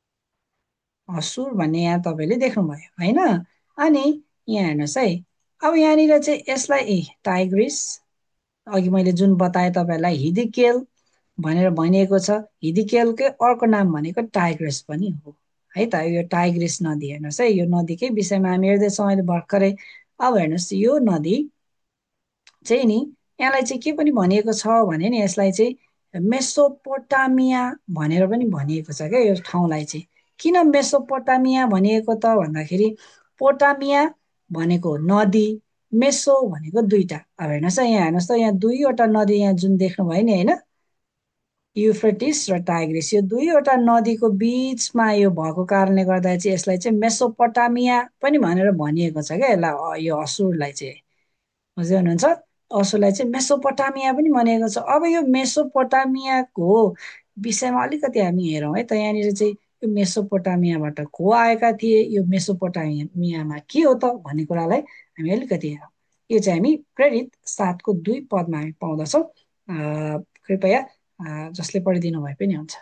असुर भन्ने यहाँ तपाईँले देख्नुभयो होइन। अनि यहाँ हेर्नुहोस् है, अब यहाँनिर चाहिँ यसलाई टाइग्रिस, अघि मैले जुन बताएँ तपाईँहरूलाई हिदिकेल भनेर भनिएको छ। हिदिकेलकै अर्को नाम भनेको टाइग्रिस पनि हो है त। यो टाइग्रिस नदी हेर्नुहोस् है, यो नदीकै विषयमा हामी हेर्दैछौँ अहिले भर्खरै। अब हेर्नुहोस् यो नदी चाहिँ नि यहाँलाई चाहिँ के पनि भनिएको छ भने नि यसलाई चाहिँ मेसोपोटामिया भनेर पनि भनिएको छ क्या यो ठाउँलाई चाहिँ। किन मेसोपोटामिया भनिएको त भन्दाखेरि पोटामिया भनेको नदी, मेसो भनेको दुईटा। अब हेर्नुहोस् है, यहाँ हेर्नुहोस् त, यहाँ दुईवटा नदी यहाँ जुन देख्नुभयो नि होइन, युफ्रेटिस र टाइग्रिस, यो दुईवटा नदीको बिचमा यो भएको कारणले गर्दा चाहिँ यसलाई चाहिँ मेसोपोटामिया पनि भनेर भनिएको छ क्या यसलाई, यो असुरलाई चाहिँ। बुझ्दै हुनुहुन्छ? असुरलाई चाहिँ मेसोपोटामिया पनि भनिएको छ। अब यो मेसोपोटामियाको विषयमा अलिकति हामी हेरौँ है त। यहाँनिर चाहिँ यो मेसोपोटामियाबाट को आएका थिए, यो मेसोपोटामियामा के हो त भन्ने कुरालाई हामी अलिकति हेरौँ। यो चाहिँ हामी प्रेरित 7:2 पदमा हामी पाउँदछौँ। कृपया जसले पढिदिनु भए पनि हुन्छ।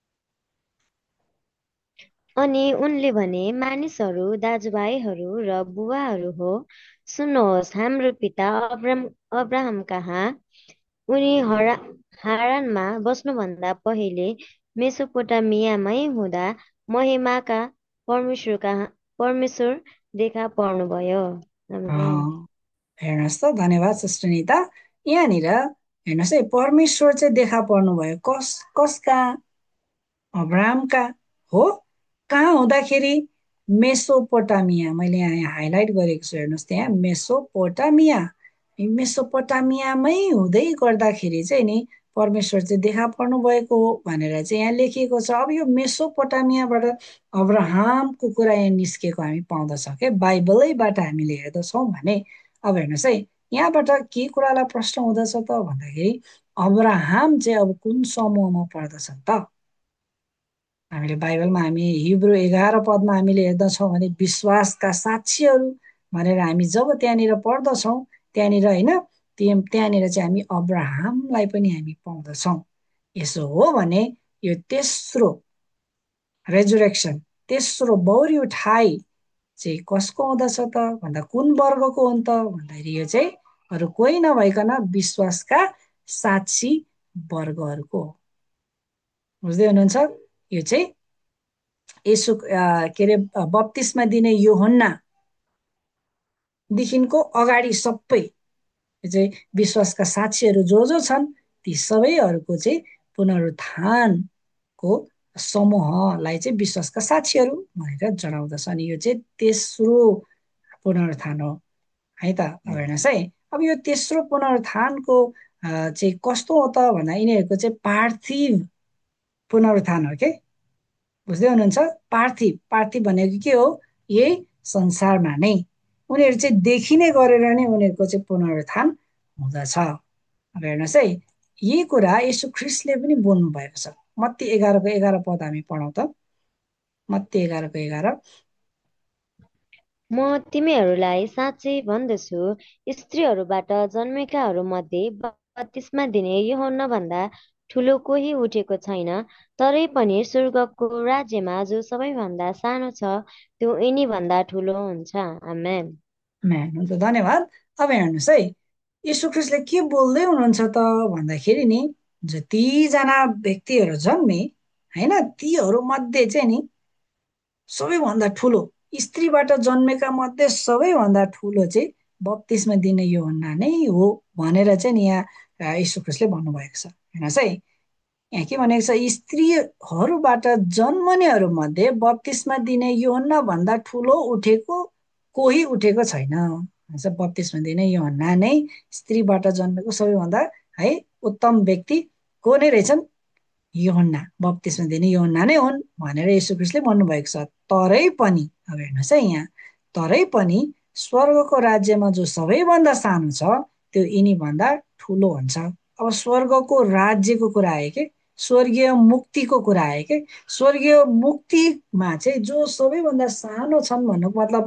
अनि उनले भने, मानिसहरू दाजुभाइहरू र बुबाहरू हो, सुन्नुहोस्, हाम्रो पिता अब्राहम कहाँ उनी हारानमा बस्नुभन्दा पहिले मेसोपोटामियामै हुँदा महिमाका परमेश्वर देखा पर्नुभयो। हेर्नुहोस् त, धन्यवाद सिस्टर निता। यहाँनिर हेर्नुहोस् है, परमेश्वर चाहिँ देखा पर्नुभयो कसका? अब्राहमका हो। कहाँ हुँदाखेरि? मेसोपोटामिया, मैले यहाँ हाइलाइट गरेको छु हेर्नुहोस् त्यहाँ मेसोपोटामिया। मेसोपोटामियामै हुँदै गर्दाखेरि चाहिँ नि परमेश्वर चाहिँ देखा पर्नु भएको हो भनेर चाहिँ यहाँ लेखिएको छ। अब यो मेसोपोटामियाबाट अब्राहमको कुरा यहाँ निस्केको हामी पाउँदछौँ क्या, बाइबलैबाट हामीले हेर्दछौँ भने। अब हेर्नुहोस् है, यहाँबाट के कुरालाई प्रश्न हुँदछ त भन्दाखेरि अब्राहम चाहिँ अब कुन समूहमा पर्दछन् त? हामीले बाइबलमा हामी हिब्रू 11 पदमा हामीले हेर्दछौँ भने विश्वासका साक्षीहरू भनेर हामी जब त्यहाँनिर पढ्दछौँ त्यहाँनिर होइन, त्यहाँनिर चाहिँ हामी अब्राहमलाई पनि हामी पाउँदछौँ। यसो हो भने यो तेस्रो रेजुरेक्सन तेस्रो बौरी उठाइ चाहिँ कसको हुँदछ त भन्दा कुन वर्गको हो त भन्दाखेरि यो चाहिँ अरू कोही नभइकन विश्वासका साक्षी वर्गहरूको हो। बुझ्दै हुनुहुन्छ? यो चाहिँ यसो के अरे बप्तिस्मा दिने यूहन्नादेखिको अगाडि सबै चाहिँ विश्वासका साक्षीहरू जो छन् ती सबैहरूको चाहिँ पुनरुत्थानको समूहलाई चाहिँ विश्वासका साक्षीहरू भनेर जनाउँदछ। अनि यो चाहिँ तेस्रो पुनरुत्थान हो है त। अब हेर्नुहोस् है, अब यो तेस्रो पुनरुत्थानको चाहिँ कस्तो हो त भन्दा यिनीहरूको चाहिँ पार्थिव पुनरुत्थान हो के। बुझ्दै हुनुहुन्छ? पार्थिव भनेको के हो? यही संसारमा नै उनीहरू चाहिँ देखिने गरेर नै उनीहरूको चाहिँ पुनरुत्थान हुँदछ। अब हेर्नुहोस् है, यही कुरा यसु ख्रिस्टले पनि बोल्नु भएको छ। मत्ती 11:11 पद हामी पढौँ त। मत्ती 11:11। म तिमीहरूलाई साँच्चै भन्दछु, स्त्रीहरूबाट जन्मेकाहरू मध्ये बत्तिस्मा दिने यूहन्ना भन्दा ठुलो कोही उठेको छैन। तरै पनि स्वर्गको राज्यमा जो सबैभन्दा सानो छ त्यो यिनी भन्दा ठुलो हुन्छ। आमेन। हुन्छ, धन्यवाद। अब हेर्नुहोस् है, यीशु ख्रिस्टले के बोल्दै हुनुहुन्छ त भन्दाखेरि नि जतिजना व्यक्तिहरू जन्मे होइन तीहरू मध्ये चाहिँ नि सबैभन्दा ठुलो स्त्रीबाट जन्मेका मध्ये सबैभन्दा ठुलो चाहिँ बप्तिस्मा दिने यूहन्ना नै हो भनेर चाहिँ नि यहाँ यीशु ख्रिस्टले भन्नुभएको छ। हेर्नुहोस् है, यहाँ के भनेको छ? स्त्रीहरूबाट जन्मनेहरू मध्ये बप्तिस्मा दिने यूहन्ना भन्दा ठुलो कोही उठेको छैन। बप्तिस्मा दिने यूहन्ना नै स्त्रीबाट जन्मेको सबैभन्दा है उत्तम व्यक्ति को नै रहेछन्? यूहन्ना, बप्तिस्मा दिने यूहन्ना नै हुन् भनेर यीशु ख्रिस्टले भन्नुभएको छ। तरै पनि अब हेर्नुहोस् है, यहाँ तरै पनि स्वर्गको राज्यमा जो सबैभन्दा सानो छ त्यो यिनी भन्दा ठुलो हुन्छ। अब स्वर्गको राज्यको कुरा आयो कि स्वर्गीय मुक्तिको कुरा आयो कि स्वर्गीय मुक्तिमा चाहिँ जो सबैभन्दा सानो छन् भन्नुको मतलब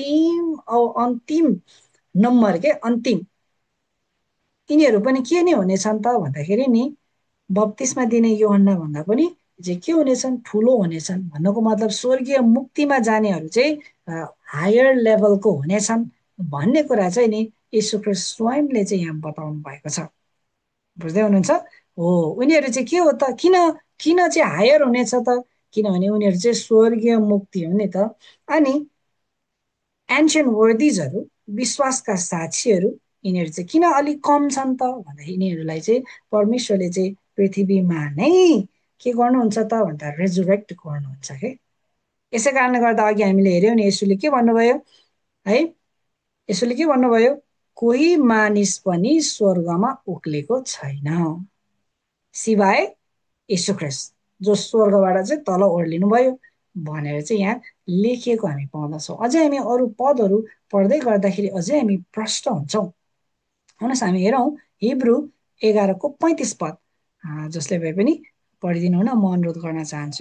अन्तिम नम्बर के अन्तिम यिनीहरू पनि के नै हुनेछन् त भन्दाखेरि नि बप्तिस्मा दिने यूहन्ना भन्दा पनि चाहिँ के हुनेछन्? ठुलो हुनेछन्। भन्नुको मतलब स्वर्गीय मुक्तिमा जानेहरू चाहिँ हायर लेभलको हुनेछन् भन्ने कुरा चाहिँ नि यीशु ख्रिस्ट स्वयंले चाहिँ यहाँ बताउनु भएको छ। बुझ्दै हुनुहुन्छ? हो, उनीहरू चाहिँ के हो त? किन चाहिँ हायर हुनेछ त? किनभने उनीहरू चाहिँ स्वर्गीय मुक्ति हो नि त। अनि एन्सियन्ट वर्दिजहरू, विश्वासका साक्षीहरू, यिनीहरू चाहिँ किन अलिक कम छन् त भन्दा यिनीहरूलाई चाहिँ परमेश्वरले चाहिँ पृथ्वीमा नै के गर्नुहुन्छ त भन्दा रेजुरेक्ट गर्नुहुन्छ के। यसै कारणले गर्दा अघि हामीले हेऱ्यौँ नि यसुले के भन्नुभयो है? यसुले के भन्नुभयो? कोही मानिस पनि स्वर्गमा उक्लेको छैन सिवाय यीशु ख्रिस्ट जो स्वर्गबाट चाहिँ तल ओर्लिनु भयो भनेर चाहिँ यहाँ लेखिएको हामी पाउँदछौँ। अझै हामी अरू पदहरू पढ्दै गर्दाखेरि अझै हामी प्रष्ट हुन्छौँ। हुनुहोस् हामी हेरौँ हिब्रू 11:35 पद, जसले भए पनि पढिदिनु हुन म अनुरोध गर्न चाहन्छु।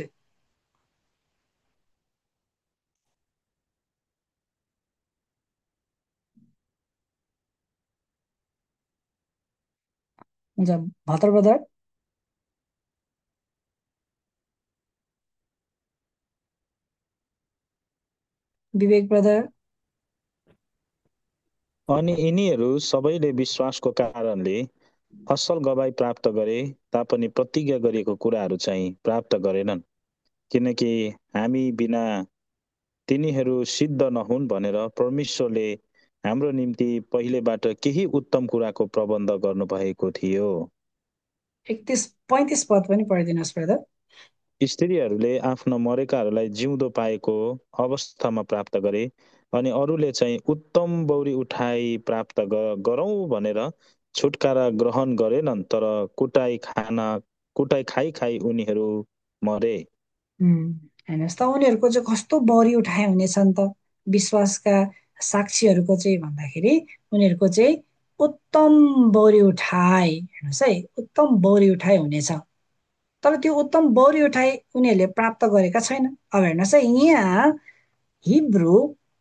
हुन्छ, भतर ब्रदर। विवेक ब्रदर। अनि यिनीहरू सबैले विश्वासको कारणले असल गवाई प्राप्त गरे तापनि प्रतिज्ञा गरिएको कुराहरू चाहिँ प्राप्त गरेनन्, किनकि हामी बिना तिनीहरू सिद्ध नहुन् भनेर परमेश्वरले हाम्रो निम्ति पहिलेबाट केही उत्तम कुराको प्रबन्ध गर्नुभएको थियो। 31-35 पद पनि पढिदिनुहोस् ब्रदर। स्त्रीहरूले आफ्ना मरेकाहरूलाई जिउँदो पाएको अवस्थामा प्राप्त गरे अनि अरूले चाहिँ उत्तम बौरी उठाई प्राप्त गरौँ भनेर छुटकारा ग्रहण गरेनन्, तर कुटाई खाई खाई उनीहरू मरे। हेर्नुहोस् त उनीहरूको चाहिँ कस्तो बौरी उठाइ हुनेछन् त विश्वासका साक्षीहरूको चाहिँ भन्दाखेरि उनीहरूको चाहिँ उत्तम बौरी उठाइ, हेर्नुहोस् है, उत्तम बौरी उठाइ हुनेछ। तर त्यो उत्तम बौरी उठाइ उनीहरूले प्राप्त गरेका छैन। अब हेर्नुहोस् है, यहाँ हिब्रू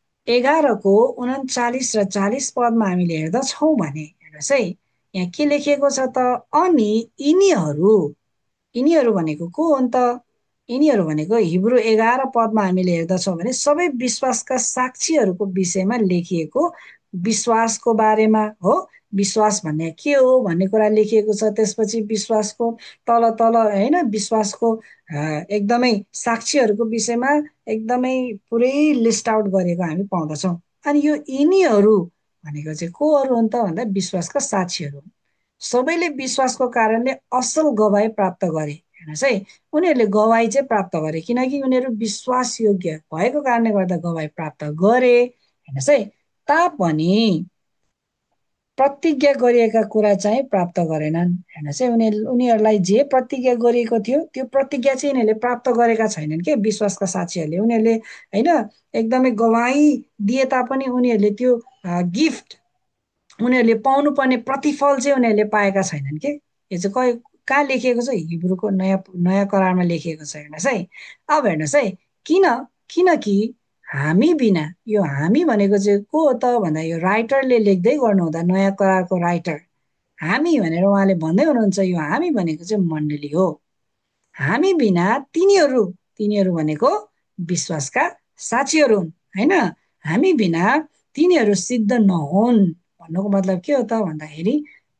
11:39 र 40 पदमा हामीले हेर्दछौँ भने हेर्नुहोस् है, यहाँ के लेखिएको छ त? अनि यिनीहरू भनेको को हुन् त यिनीहरू भनेको हिब्रू 11 पदमा हामीले हेर्दछौँ भने सबै विश्वासका साक्षीहरूको विषयमा लेखिएको विश्वासको बारेमा हो। विश्वास भन्ने के हो भन्ने कुरा लेखिएको छ। त्यसपछि विश्वासको तल तल होइन विश्वासको एकदमै साक्षीहरूको विषयमा एकदमै पुरै लिस्ट आउट गरेको हामी पाउँदछौँ। अनि यो यिनीहरू भनेको चाहिँ कोहरू हुन् त भन्दा विश्वासका साक्षीहरू हुन्। सबैले विश्वासको कारणले असल गवाई प्राप्त गरे। हेर्नुहोस् है, उनीहरूले गवाई चाहिँ प्राप्त गरे किनकि उनीहरू विश्वासयोग्य भएको कारणले गर्दा गवाई प्राप्त गरे। हेर्नुहोस् है, तापनि प्रतिज्ञा गरिएका कुरा चाहिँ प्राप्त गरेनन्। हेर्नुहोस् है, उनीहरूलाई जे प्रतिज्ञा गरिएको थियो त्यो प्रतिज्ञा चाहिँ यिनीहरूले प्राप्त गरेका छैनन् के विश्वासका साक्षीहरूले। उनीहरूले होइन एकदमै गवाई दिए तापनि उनीहरूले त्यो गिफ्ट उनीहरूले पाउनुपर्ने प्रतिफल चाहिँ उनीहरूले पाएका छैनन् के। यो चाहिँ कहाँ लेखिएको छ? हिब्रूको नयाँ करारमा लेखिएको छ। हेर्नुहोस् है, अब हेर्नुहोस् है, किनकि हामी बिना, यो हामी भनेको चाहिँ को हो त भन्दा यो राइटरले लेख्दै गर्नुहुँदा नयाँ करारको राइटर हामी भनेर उहाँले भन्दै हुनुहुन्छ। यो हामी भनेको चाहिँ मण्डली हो। हामी बिना तिनीहरू भनेको विश्वासका साक्षीहरू हुन् होइन। हामी बिना तिनीहरू सिद्ध नहुन् भन्नुको मतलब के हो त भन्दाखेरि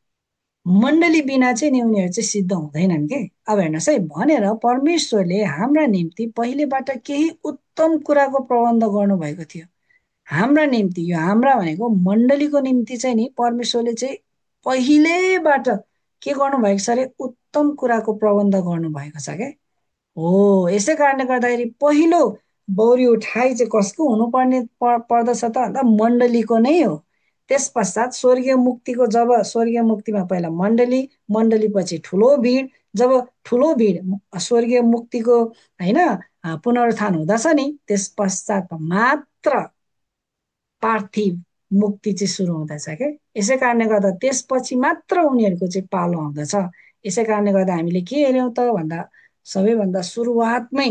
मण्डली बिना चाहिँ नि उनीहरू चाहिँ सिद्ध हुँदैनन् के। अब हेर्नुहोस् है, भनेर परमेश्वरले हाम्रा निम्ति पहिलेबाट केही उत्तम कुराको प्रबन्ध गर्नुभएको थियो। हाम्रा निम्ति, यो हाम्रा भनेको मण्डलीको निम्ति चाहिँ नि परमेश्वरले चाहिँ पहिलेबाट के गर्नुभएको छ अरे उत्तम कुराको प्रबन्ध गर्नुभएको छ क्या। हो, यसै कारणले गर्दाखेरि पहिलो बौरी उठाइ चाहिँ कसको हुनुपर्ने पर्दछ त भन्दा मण्डलीको नै हो। त्यस पश्चात स्वर्गीय मुक्तिको, जब स्वर्गीय मुक्तिमा पहिला मण्डली पछि ठुलो भिड, जब ठुलो भिड स्वर्गीय मुक्तिको होइन पुनरुत्थान हुँदछ नि त्यस पश्चात मात्र पार्थिव मुक्ति चाहिँ सुरु हुँदछ क्या। यसै कारणले गर्दा त्यसपछि मात्र उनीहरूको चाहिँ पालो आउँदछ। यसै कारणले गर्दा हामीले के हेऱ्यौँ त भन्दा सबैभन्दा सुरुवातमै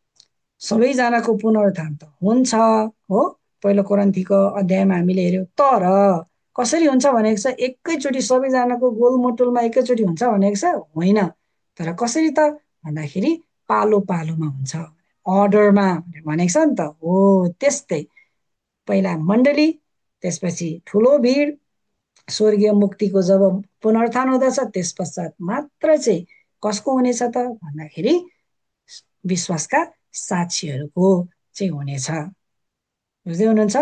सबैजनाको पुनरुत्थान त हुन्छ हो। पहिलो कोरिन्थीको अध्यायमा हामीले हेऱ्यौँ। तर कसरी हुन्छ भनेको छ? एकैचोटि सबैजनाको गोलमटोलमा एकैचोटि हुन्छ भनेको छ? होइन। तर कसरी त भन्दाखेरि पालो पालोमा हुन्छ, अर्डरमा भनेको छ नि त। हो त्यस्तै पहिला मण्डली, त्यसपछि ठुलो भिड, स्वर्गीय मुक्तिको जब पुनरुत्थान हुँदछ त्यस पश्चात मात्र चाहिँ कसको हुनेछ त भन्दाखेरि विश्वासका साक्षीहरूको चाहिँ हुनेछ। बुझ्दै हुनुहुन्छ?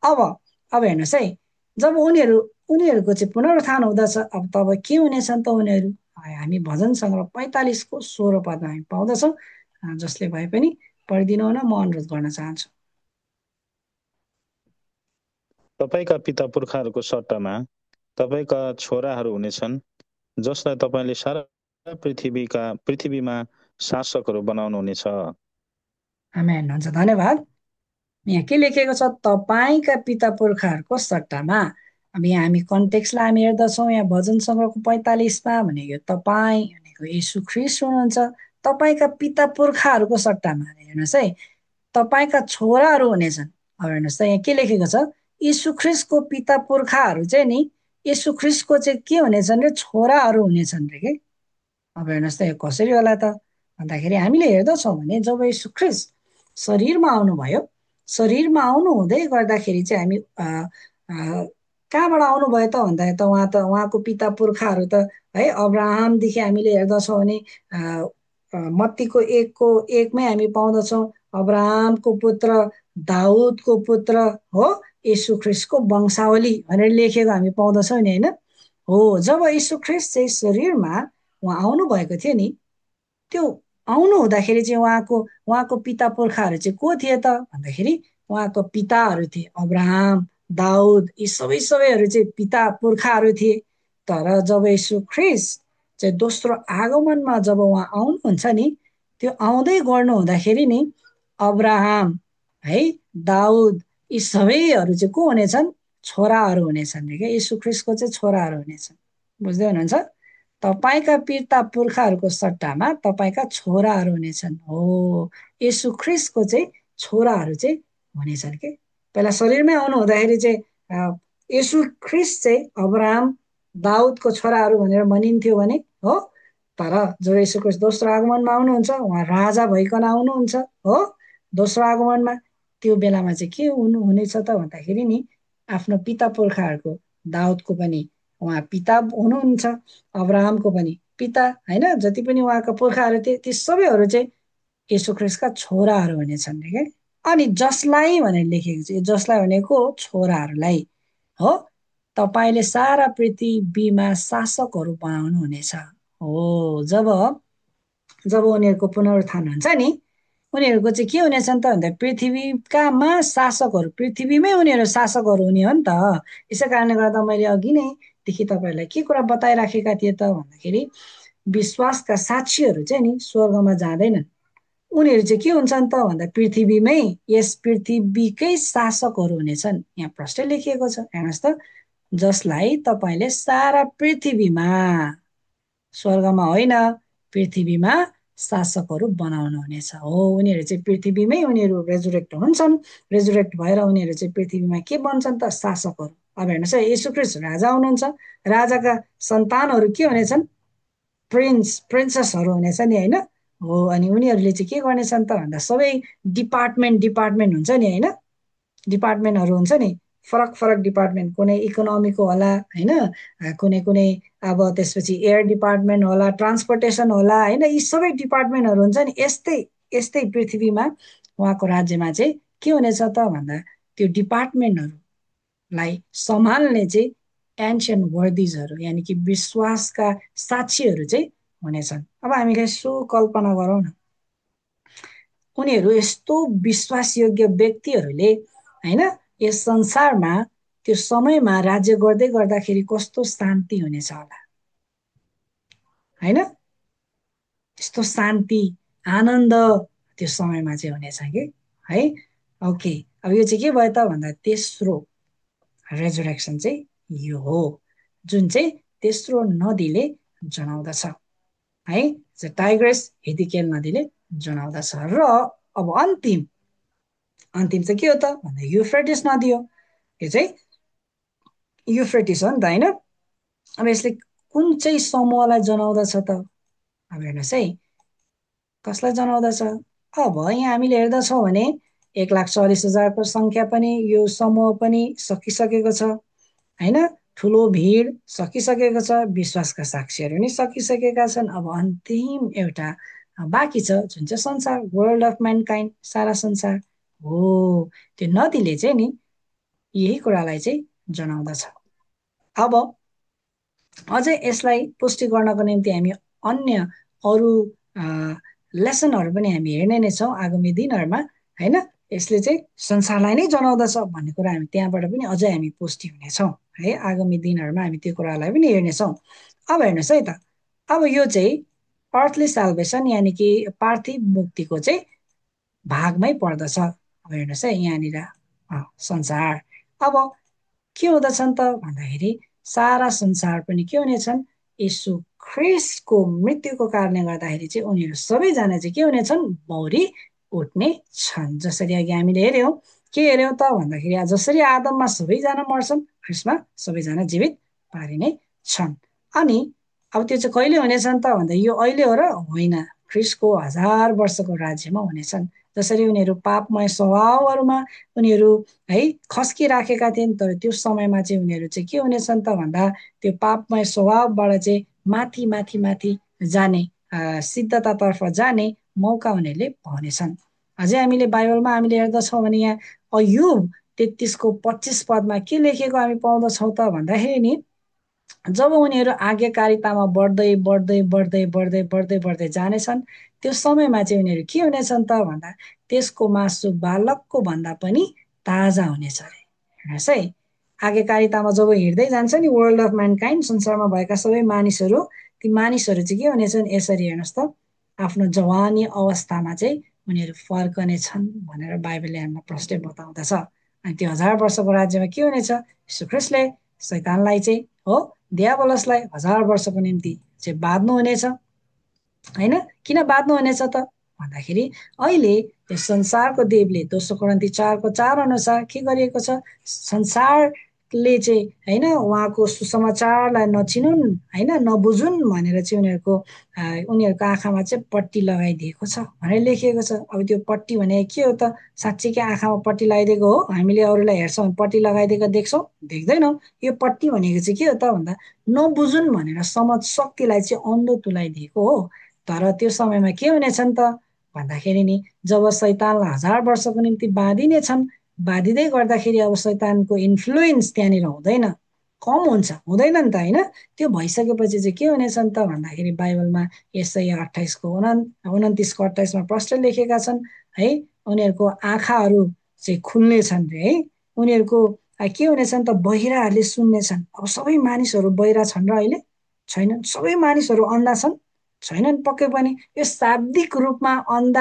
अब हेर्नुहोस् है, जब उनीहरूको चाहिँ पुनरुत्थान हुँदछ अब तब के हुनेछन् त उनीहरू? हामी भजन सङ्ग्रह 45को 16 पदमा हामी पाउँदछौँ। जसले भए पनि पढिदिनु हुन म अनुरोध गर्न चाहन्छु। तपाईँका पिता पुर्खाहरूको सट्टामा तपाईँका छोराहरू हुनेछन् जसलाई तपाईँले सारा पृथ्वीमा शासकहरू बनाउनुहुनेछ। आमेन। हुन्छ, धन्यवाद। यहाँ के लेखेको छ? तपाईँका पिता पुर्खाहरूको सट्टामा। अब यहाँ हामी कन्टेक्स्टलाई हामी हेर्दछौँ। यहाँ भजन सङ्ग्रहको 45मा भनेको तपाईँ भनेको यीशु ख्रिस्ट हुनुहुन्छ। तपाईँका पिता पुर्खाहरूको सट्टामा हेर्नुहोस् है, तपाईँका छोराहरू हुनेछन्। अब हेर्नुहोस् त यहाँ के लेखेको छ? यीशु ख्रिस्टको पिता पुर्खाहरू चाहिँ नि यीशु ख्रिस्टको चाहिँ के हुनेछन् रे? छोराहरू हुनेछन् रे के। अब हेर्नुहोस् त यो कसरी होला त भन्दाखेरि हामीले हेर्दछौँ भने जब यीशु ख्रिस्ट शरीरमा आउनुभयो, शरीरमा आउनु हुँदै गर्दाखेरि चाहिँ हामी कहाँबाट आउनुभयो त भन्दा त उहाँको पिता पुर्खाहरू त है अब्राहमदेखि हामीले हेर्दछौँ भने मत्तीको 1:1मै हामी पाउँदछौँ अब्राहमको पुत्र, दाउदको पुत्र हो यीशु ख्रिस्टको वंशावली भनेर लेखेको हामी पाउँदछौँ नि होइन। हो, जब यीशु ख्रिस्ट चाहिँ शरीरमा उहाँ आउनुभएको थियो नि, त्यो आउनु हुँदाखेरि चाहिँ उहाँको पिता पुर्खाहरू चाहिँ को थिए त भन्दाखेरि उहाँको पिताहरू थिए अब्राहम, दाउद, यी सबैहरू चाहिँ पिता पुर्खाहरू थिए। तर जब यीशु ख्रिस्ट चाहिँ दोस्रो आगमनमा जब उहाँ आउनुहुन्छ नि, त्यो आउँदै गर्नु हुँदाखेरि नि अब्राहम है, दाउद, यी सबैहरू चाहिँ को हुनेछन्? छोराहरू हुनेछन् रे क्या। यीशु ख्रिस्टको चाहिँ छोराहरू हुनेछन्। बुझ्दै हुनुहुन्छ? तपाईँका पिता पुर्खाहरूको सट्टामा तपाईँका छोराहरू हुनेछन्। हो, यीशु ख्रिस्टको चाहिँ छोराहरू चाहिँ हुनेछन् के। पहिला शरीरमै आउनु हुँदाखेरि चाहिँ यीशु ख्रिस्ट चाहिँ अब्राहम, दाउदको छोराहरू भनेर भनिन्थ्यो भने हो। तर जब येशू ख्रीष्ट दोस्रो आगमनमा आउनुहुन्छ उहाँ राजा भइकन आउनुहुन्छ हो दोस्रो आगमनमा त्यो बेलामा चाहिँ के हुनेछ त भन्दाखेरि नि आफ्नो पिता पुर्खाहरूको दाउदको पनि उहाँ पिता हुनुहुन्छ अब्राहमको पनि पिता होइन जति पनि उहाँका पुर्खाहरू थिए ती सबैहरू चाहिँ येशू ख्रीष्टका छोराहरू हुनेछन् क्या अनि जसलाई भनेर लेखेको छ जसलाई भनेको छोराहरूलाई हो तपाईँले सारा पृथ्वीमा शासकहरू बनाउनु हुनेछ हो जब उनीहरूको पुनरुत्थान हुन्छ नि उनीहरूको चाहिँ के हुनेछन् त भन्दा पृथ्वीकामा शासकहरू पृथ्वीमै उनीहरू शासकहरू हुने हो नि त यसै कारणले गर्दा मैले अघि नैदेखि तपाईँहरूलाई के कुरा बताइराखेका थिएँ त भन्दाखेरि विश्वासका साक्षीहरू चाहिँ नि स्वर्गमा जाँदैनन् उनीहरू चाहिँ के हुन्छन् त भन्दा पृथ्वीमै यस पृथ्वीकै शासकहरू हुनेछन् यहाँ प्रष्टै लेखिएको छ हेर्नुहोस् त जसलाई तपाईँले सारा पृथ्वीमा स्वर्गमा होइन पृथ्वीमा शासकहरू बनाउनु हुनेछ हो उनीहरू चाहिँ पृथ्वीमै उनीहरू रेजुरेक्ट हुन्छन् रेजुरेक्ट भएर उनीहरू चाहिँ पृथ्वीमा के बन्छन् त शासकहरू अब हेर्नुहोस् है येशू ख्रीष्ट राजा हुनुहुन्छ राजाका सन्तानहरू के हुनेछन् प्रिन्सेसहरू हुनेछ नि होइन हो अनि उनीहरूले चाहिँ के गर्नेछन् त भन्दा सबै डिपार्टमेन्ट हुन्छ नि होइन डिपार्टमेन्टहरू हुन्छ नि फरक फरक डिपार्टमेन्ट कुनै इकोनोमीको होला होइन कुनै अब त्यसपछि एयर डिपार्टमेन्ट होला ट्रान्सपोर्टेसन होला होइन यी सबै डिपार्टमेन्टहरू हुन्छ नि यस्तै पृथ्वीमा उहाँको राज्यमा चाहिँ के हुनेछ त भन्दा त्यो डिपार्टमेन्टहरूलाई सम्हाल्ने चाहिँ एन्सियन्ट वर्दिजहरू यानि कि विश्वासका साक्षीहरू चाहिँ हुनेछन् अब हामीले यसो कल्पना गरौँ न उनीहरू यस्तो विश्वासयोग्य व्यक्तिहरूले होइन यस संसारमा त्यो समयमा राज्य गर्दै गर्दाखेरि कस्तो शान्ति हुनेछ होला होइन यस्तो शान्ति आनन्द त्यो समयमा चाहिँ हुनेछ कि है ओके अब यो चाहिँ के भयो त भन्दा तेस्रो रेजुरेक्सन चाहिँ यो हो जुन चाहिँ तेस्रो नदीले जनाउँदछ है टाइग्रेस हिदिकेल नदीले जनाउँदछ र अब अन्तिम चाहिँ के हो त भन्दा युफ्रेटिस नदी हो यो चाहिँ युफ्रेटिस हो नि त होइन अब यसले कुन चाहिँ समूहलाई जनाउँदछ त अब हेर्नुहोस् है कसलाई जनाउँदछ अब यहाँ हामीले हेर्दछौँ भने 1,40,000को सङ्ख्या पनि यो समूह पनि सकिसकेको छ होइन ठुलो भिड सकिसकेको छ विश्वासका साक्षीहरू नि सकिसकेका छन् अब अन्तिम एउटा बाँकी छ जुन चाहिँ संसार वर्ल्ड अफ म्यानकाइन्ड सारा संसार हो त्यो नदीले चाहिँ नि यही कुरालाई चाहिँ जनाउँदछ अब अझै यसलाई पुष्टि गर्नको निम्ति हामी अन्य अरू लेसनहरू पनि हामी हेर्ने नै छौँ आगामी दिनहरूमा होइन यसले चाहिँ संसारलाई नै जनाउँदछ भन्ने कुरा हामी त्यहाँबाट पनि अझै हामी पुष्टि हुनेछौँ है आगामी दिनहरूमा हामी त्यो कुरालाई पनि हेर्नेछौँ अब हेर्नुहोस् है त अब यो चाहिँ अर्थली साल्भेसन यानि कि पार्थिव मुक्तिको चाहिँ भागमै पर्दछ अब हेर्नुहोस् है यहाँनिर संसार अब के हुँदछन् त भन्दाखेरि सारा संसार पनि के हुनेछन् येशू ख्रीष्टको मृत्युको कारणले गर्दाखेरि चाहिँ उनीहरू सबैजना चाहिँ के हुनेछन् बौरी उठ्ने छन् जसरी अघि हामीले हेऱ्यौँ के हेऱ्यौँ त भन्दाखेरि जसरी आदममा सबैजना मर्छन् ख्रीष्टमा सबैजना जीवित पारिने छन् अनि अब त्यो चाहिँ कहिले हुनेछन् त भन्दा यो अहिले हो र होइन ख्रीष्टको 1000 वर्षको राज्यमा हुनेछन् जसरी उनीहरू पापमय स्वभावहरूमा उनीहरू है खस्किराखेका थिए तर त्यो समयमा चाहिँ उनीहरू चाहिँ के हुनेछन् त भन्दा त्यो पापमय स्वभावबाट चाहिँ माथि जाने सिद्धतातर्फ जाने मौका उनीहरूले पाउनेछन् अझै हामीले बाइबलमा हामीले हेर्दछौँ भने यहाँ अयुब 33को 25 पदमा के लेखेको हामी पाउँदछौँ त भन्दाखेरि नि जब उनीहरू आज्ञाकारितामा बढ्दै जानेछन् त्यो समयमा चाहिँ उनीहरू के हुनेछन् त भन्दा त्यसको मासु बालकको भन्दा पनि ताजा हुनेछ अरे हेर्नुहोस् है आज्ञाकारितामा जब हिँड्दै जान्छ नि वर्ल्ड अफ म्यानकाइन्ड संसारमा भएका सबै मानिसहरू ती मानिसहरू चाहिँ के हुनेछन् यसरी हेर्नुहोस् त आफ्नो जवानी अवस्थामा चाहिँ उनीहरू फर्कने छन् भनेर बाइबलले हामीलाई प्रष्टै बताउँदछ अनि त्यो 1000 वर्षको राज्यमा के हुनेछ यीशु ख्रीष्टले शैतानलाई चाहिँ हो दियाबलसलाई 1000 वर्षको निम्ति चाहिँ बाध्नु हुनेछ होइन किन बाध्नु हुनेछ त भन्दाखेरि अहिले यो संसारको देवले 2 कोरिन्थी 4:4 अनुसार के गरिएको छ संसार पाठले चाहिँ होइन उहाँको सुसमाचारलाई नचिनुन् होइन नबुझुन् भनेर चाहिँ उनीहरूको आँखामा चाहिँ पट्टी लगाइदिएको छ भनेर लेखिएको छ। अब त्यो पट्टी भने के हो त? साँच्चीकै आँखामा पट्टी लगाइदिएको हो? हामीले अरूलाई हेर्छौँ भने पट्टी लगाइदिएको देख्छौँ? देख्दैनौँ। यो पट्टी भनेको चाहिँ के हो त भन्दा नबुझुन् भनेर समझ शक्तिलाई चाहिँ अन्धो तुलाइदिएको हो। तर त्यो समयमा के हुनेछ नि त भन्दाखेरि नि जब शैतानलाई 1000 वर्षको निम्ति बाँधिनेछन्, बाँधिँदै गर्दाखेरि अब शैतानको इन्फ्लुएन्स त्यहाँनिर हुँदैन, कम हुन्छ, हुँदैन नि त होइन। त्यो भइसकेपछि चाहिँ के हुनेछ नि त भन्दाखेरि बाइबलमा यसाया 28को 29को 28मा प्रष्ट लेखेका छन् है, उनीहरूको आँखाहरू चाहिँ खुल्नेछन् रे है। उनीहरूको के हुनेछ नि त बहिराहरूले सुन्नेछन्। अब सबै मानिसहरू बहिरा छन् र अहिले छैनन्? सबै मानिसहरू अन्धा छन्? छैनन् पक्कै पनि। यो शाब्दिक रूपमा अन्धा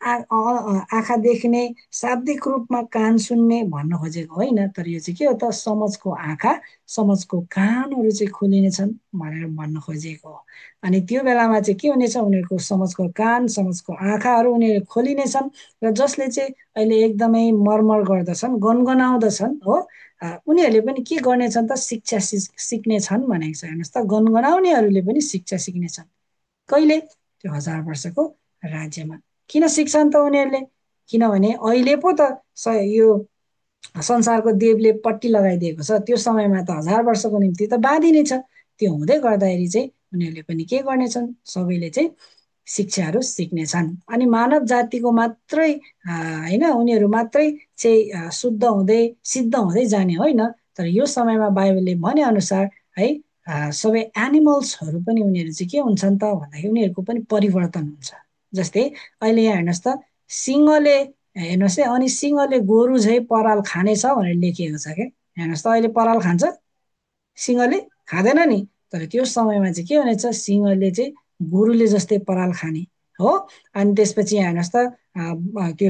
आँखा देख्ने, शाब्दिक रूपमा कान सुन्ने भन्न खोजेको होइन, तर यो चाहिँ के हो त समझको आँखा, समझको कानहरू चाहिँ खोलिनेछन् भनेर भन्न खोजेको हो। अनि त्यो बेलामा चाहिँ के हुनेछ? उनीहरूको समझको कान, समझको आँखाहरू उनीहरू खोलिनेछन् र जसले चाहिँ अहिले एकदमै मर्मर गर्दछन्, गनगनाउँदछन् हो, उनीहरूले पनि के गर्नेछन् त शिक्षा सिक्नेछन् भनेको छ। हेर्नुहोस् त, गनगनाउनेहरूले पनि शिक्षा सिक्नेछन्। कहिले? त्यो 1000 वर्षको राज्यमा। किन सिक्छन् त उनीहरूले? किनभने अहिले पो त यो संसारको देवले पट्टी लगाइदिएको छ, त्यो समयमा त 1000 वर्षको निम्ति त बाँधिने छ। त्यो हुँदै गर्दाखेरि चाहिँ उनीहरूले पनि के गर्नेछन्? सबैले चाहिँ शिक्षाहरू सिक्नेछन्। अनि मानव जातिको मात्रै होइन, उनीहरू मात्रै चाहिँ शुद्ध हुँदै सिद्ध हुँदै जाने होइन, तर यो समयमा बाइबलले भने अनुसार है सबै एनिमल्सहरू पनि उनीहरू चाहिँ के हुन्छन् त भन्दाखेरि उनीहरूको पनि परिवर्तन हुन्छ। जस्तै अहिले यहाँ हेर्नुहोस् त, सिंहले हेर्नुहोस् है, अनि सिंहले गोरु झै पराल खानेछ भनेर लेखिएको छ क्या। हेर्नुहोस् त, अहिले पराल खान्छ? सिंहले खाँदैन नि। तर त्यो समयमा चाहिँ के हुनेछ? सिंहले चाहिँ गोरुले जस्तै पराल खाने हो। अनि त्यसपछि यहाँ हेर्नुहोस् त, त्यो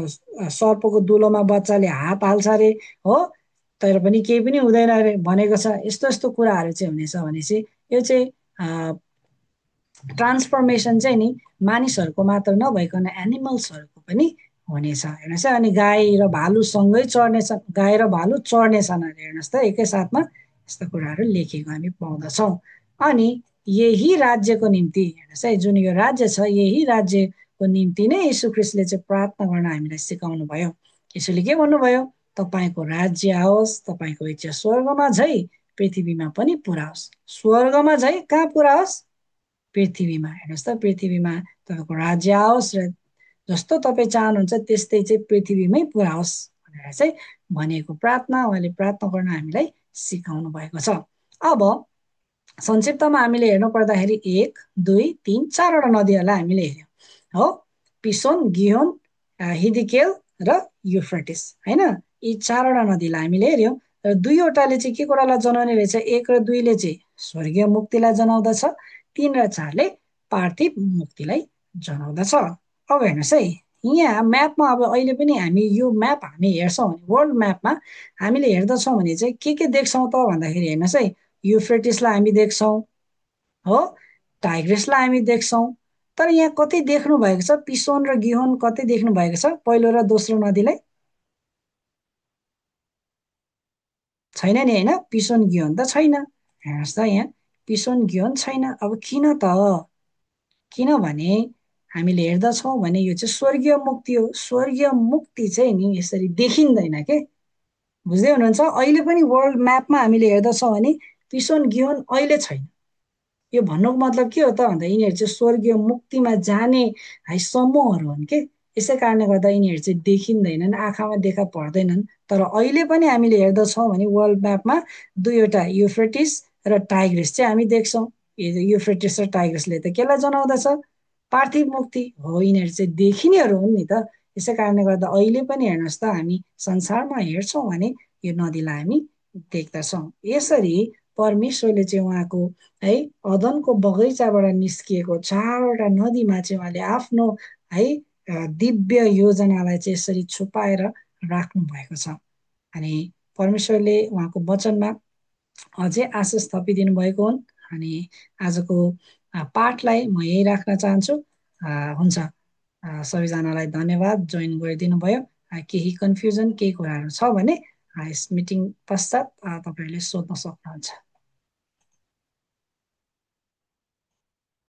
सर्पको दुलोमा बच्चाले हात हाल्छ अरे हो, तर पनि केही पनि हुँदैन अरे भनेको छ। यस्तो यस्तो कुराहरू चाहिँ हुनेछ भने चाहिँ यो चाहिँ ट्रान्सफर्मेसन चाहिँ नि मानिसहरूको मात्र नभइकन एनिमल्सहरूको पनि हुनेछ। हेर्नुहोस् है, अनि गाई र भालुसँगै चढ्नेछन्, गाई र भालु चढ्नेछन् अरे। हेर्नुहोस् त, एकैसाथमा यस्तो कुराहरू लेखेको हामी पाउँदछौँ। अनि यही राज्यको निम्ति हेर्नुहोस् है, जुन यो राज्य छ, यही राज्यको निम्ति नै यीशु ख्रीष्टले चाहिँ प्रार्थना गर्न हामीलाई सिकाउनु भयो। यीशुले के भन्नुभयो? तपाईँको राज्य आओस्, तपाईँको इच्छा स्वर्गमा झै पृथ्वीमा पनि पुरा होस्। स्वर्गमा झै कहाँ पुरा होस्? पृथ्वीमा। हेर्नुहोस् त, पृथ्वीमा तपाईँको राज्य आओस् र जस्तो तपाईँ चाहनुहुन्छ त्यस्तै चाहिँ पृथ्वीमै पुरा होस् भनेर चाहिँ भनेको प्रार्थना उहाँले प्रार्थना गर्न हामीलाई सिकाउनु भएको छ। अब संक्षिप्तमा हामीले हेर्नु पर्दाखेरि 1, 2, 3, 4वटा नदीहरूलाई हामीले हेर्यौँ हो, पिसोन, गिहोन, हिदिकेल र युफ्रेटिस होइन। यी 4वटा नदीलाई हामीले हेर्यौँ र 2वटाले चाहिँ के कुरालाई जनाउने रहेछ? 1 र 2ले चाहिँ स्वर्गीय मुक्तिलाई जनाउँदछ, 3 र 4ले पार्थिव मुक्तिलाई जनाउँदछ। अब हेर्नुहोस् है, यहाँ म्यापमा अब अहिले पनि हामी यो म्याप हामी हेर्छौँ भने वर्ल्ड म्यापमा हामीले हेर्दछौँ भने चाहिँ के देख्छौँ त भन्दाखेरि हेर्नुहोस् है, युफ्रेटिसलाई हामी देख्छौँ हो, टाइग्रिसलाई हामी देख्छौँ। तर यहाँ कतै देख्नु भएको छ पिसोन र गिहोन कतै देख्नु भएको छ? पहिलो र दोस्रो नदीलाई छैन नि होइन, पिसोन गिहोन त छैन। हेर्नुहोस् त, यहाँ पिसोन गिहोन छैन। अब किन त? किनभने हामीले हेर्दछौँ भने यो चाहिँ स्वर्गीय मुक्ति हो। स्वर्गीय मुक्ति चाहिँ नि यसरी देखिँदैन के, बुझ्दै हुनुहुन्छ? अहिले पनि वर्ल्ड म्यापमा हामीले हेर्दछौँ भने पिसोन गिहोन अहिले छैन। यो भन्नुको मतलब के हो त भन्दा यिनीहरू चाहिँ स्वर्गीय मुक्तिमा जाने है समूहहरू हुन् के। यसै कारणले गर्दा यिनीहरू चाहिँ देखिँदैनन्, आँखामा देखा पर्दैनन्। तर अहिले पनि हामीले हेर्दछौँ भने वर्ल्ड म्यापमा 2वटा युफ्रेटिस र टाइग्रिस चाहिँ हामी देख्छौँ। युफ्रेटिस र टाइग्रिसले त केलाई जनाउँदछ? पार्थिव मुक्ति हो। यिनीहरू चाहिँ देखिनेहरू हुन् नि त। यसै कारणले गर्दा अहिले पनि हेर्नुहोस् त, हामी संसारमा हेर्छौँ भने यो नदीलाई हामी देख्दछौँ। यसरी परमेश्वरले चाहिँ उहाँको है अदनको बगैँचाबाट निस्किएको 4वटा नदीमा चाहिँ उहाँले आफ्नो है दिव्य योजनालाई चाहिँ यसरी छुपाएर राख्नु भएको छ। अनि परमेश्वरले उहाँको वचनमा अझै आशिष थपिदिनु भएको हुन्। अनि आजको पाठलाई म यही राख्न चाहन्छु। हुन्छ, सबैजनालाई धन्यवाद, जोइन गरिदिनु भयो। केही कन्फ्युजन केही कुराहरू छ भने यस मिटिङ पश्चात तपाईँहरूले सोध्न सक्नुहुन्छ।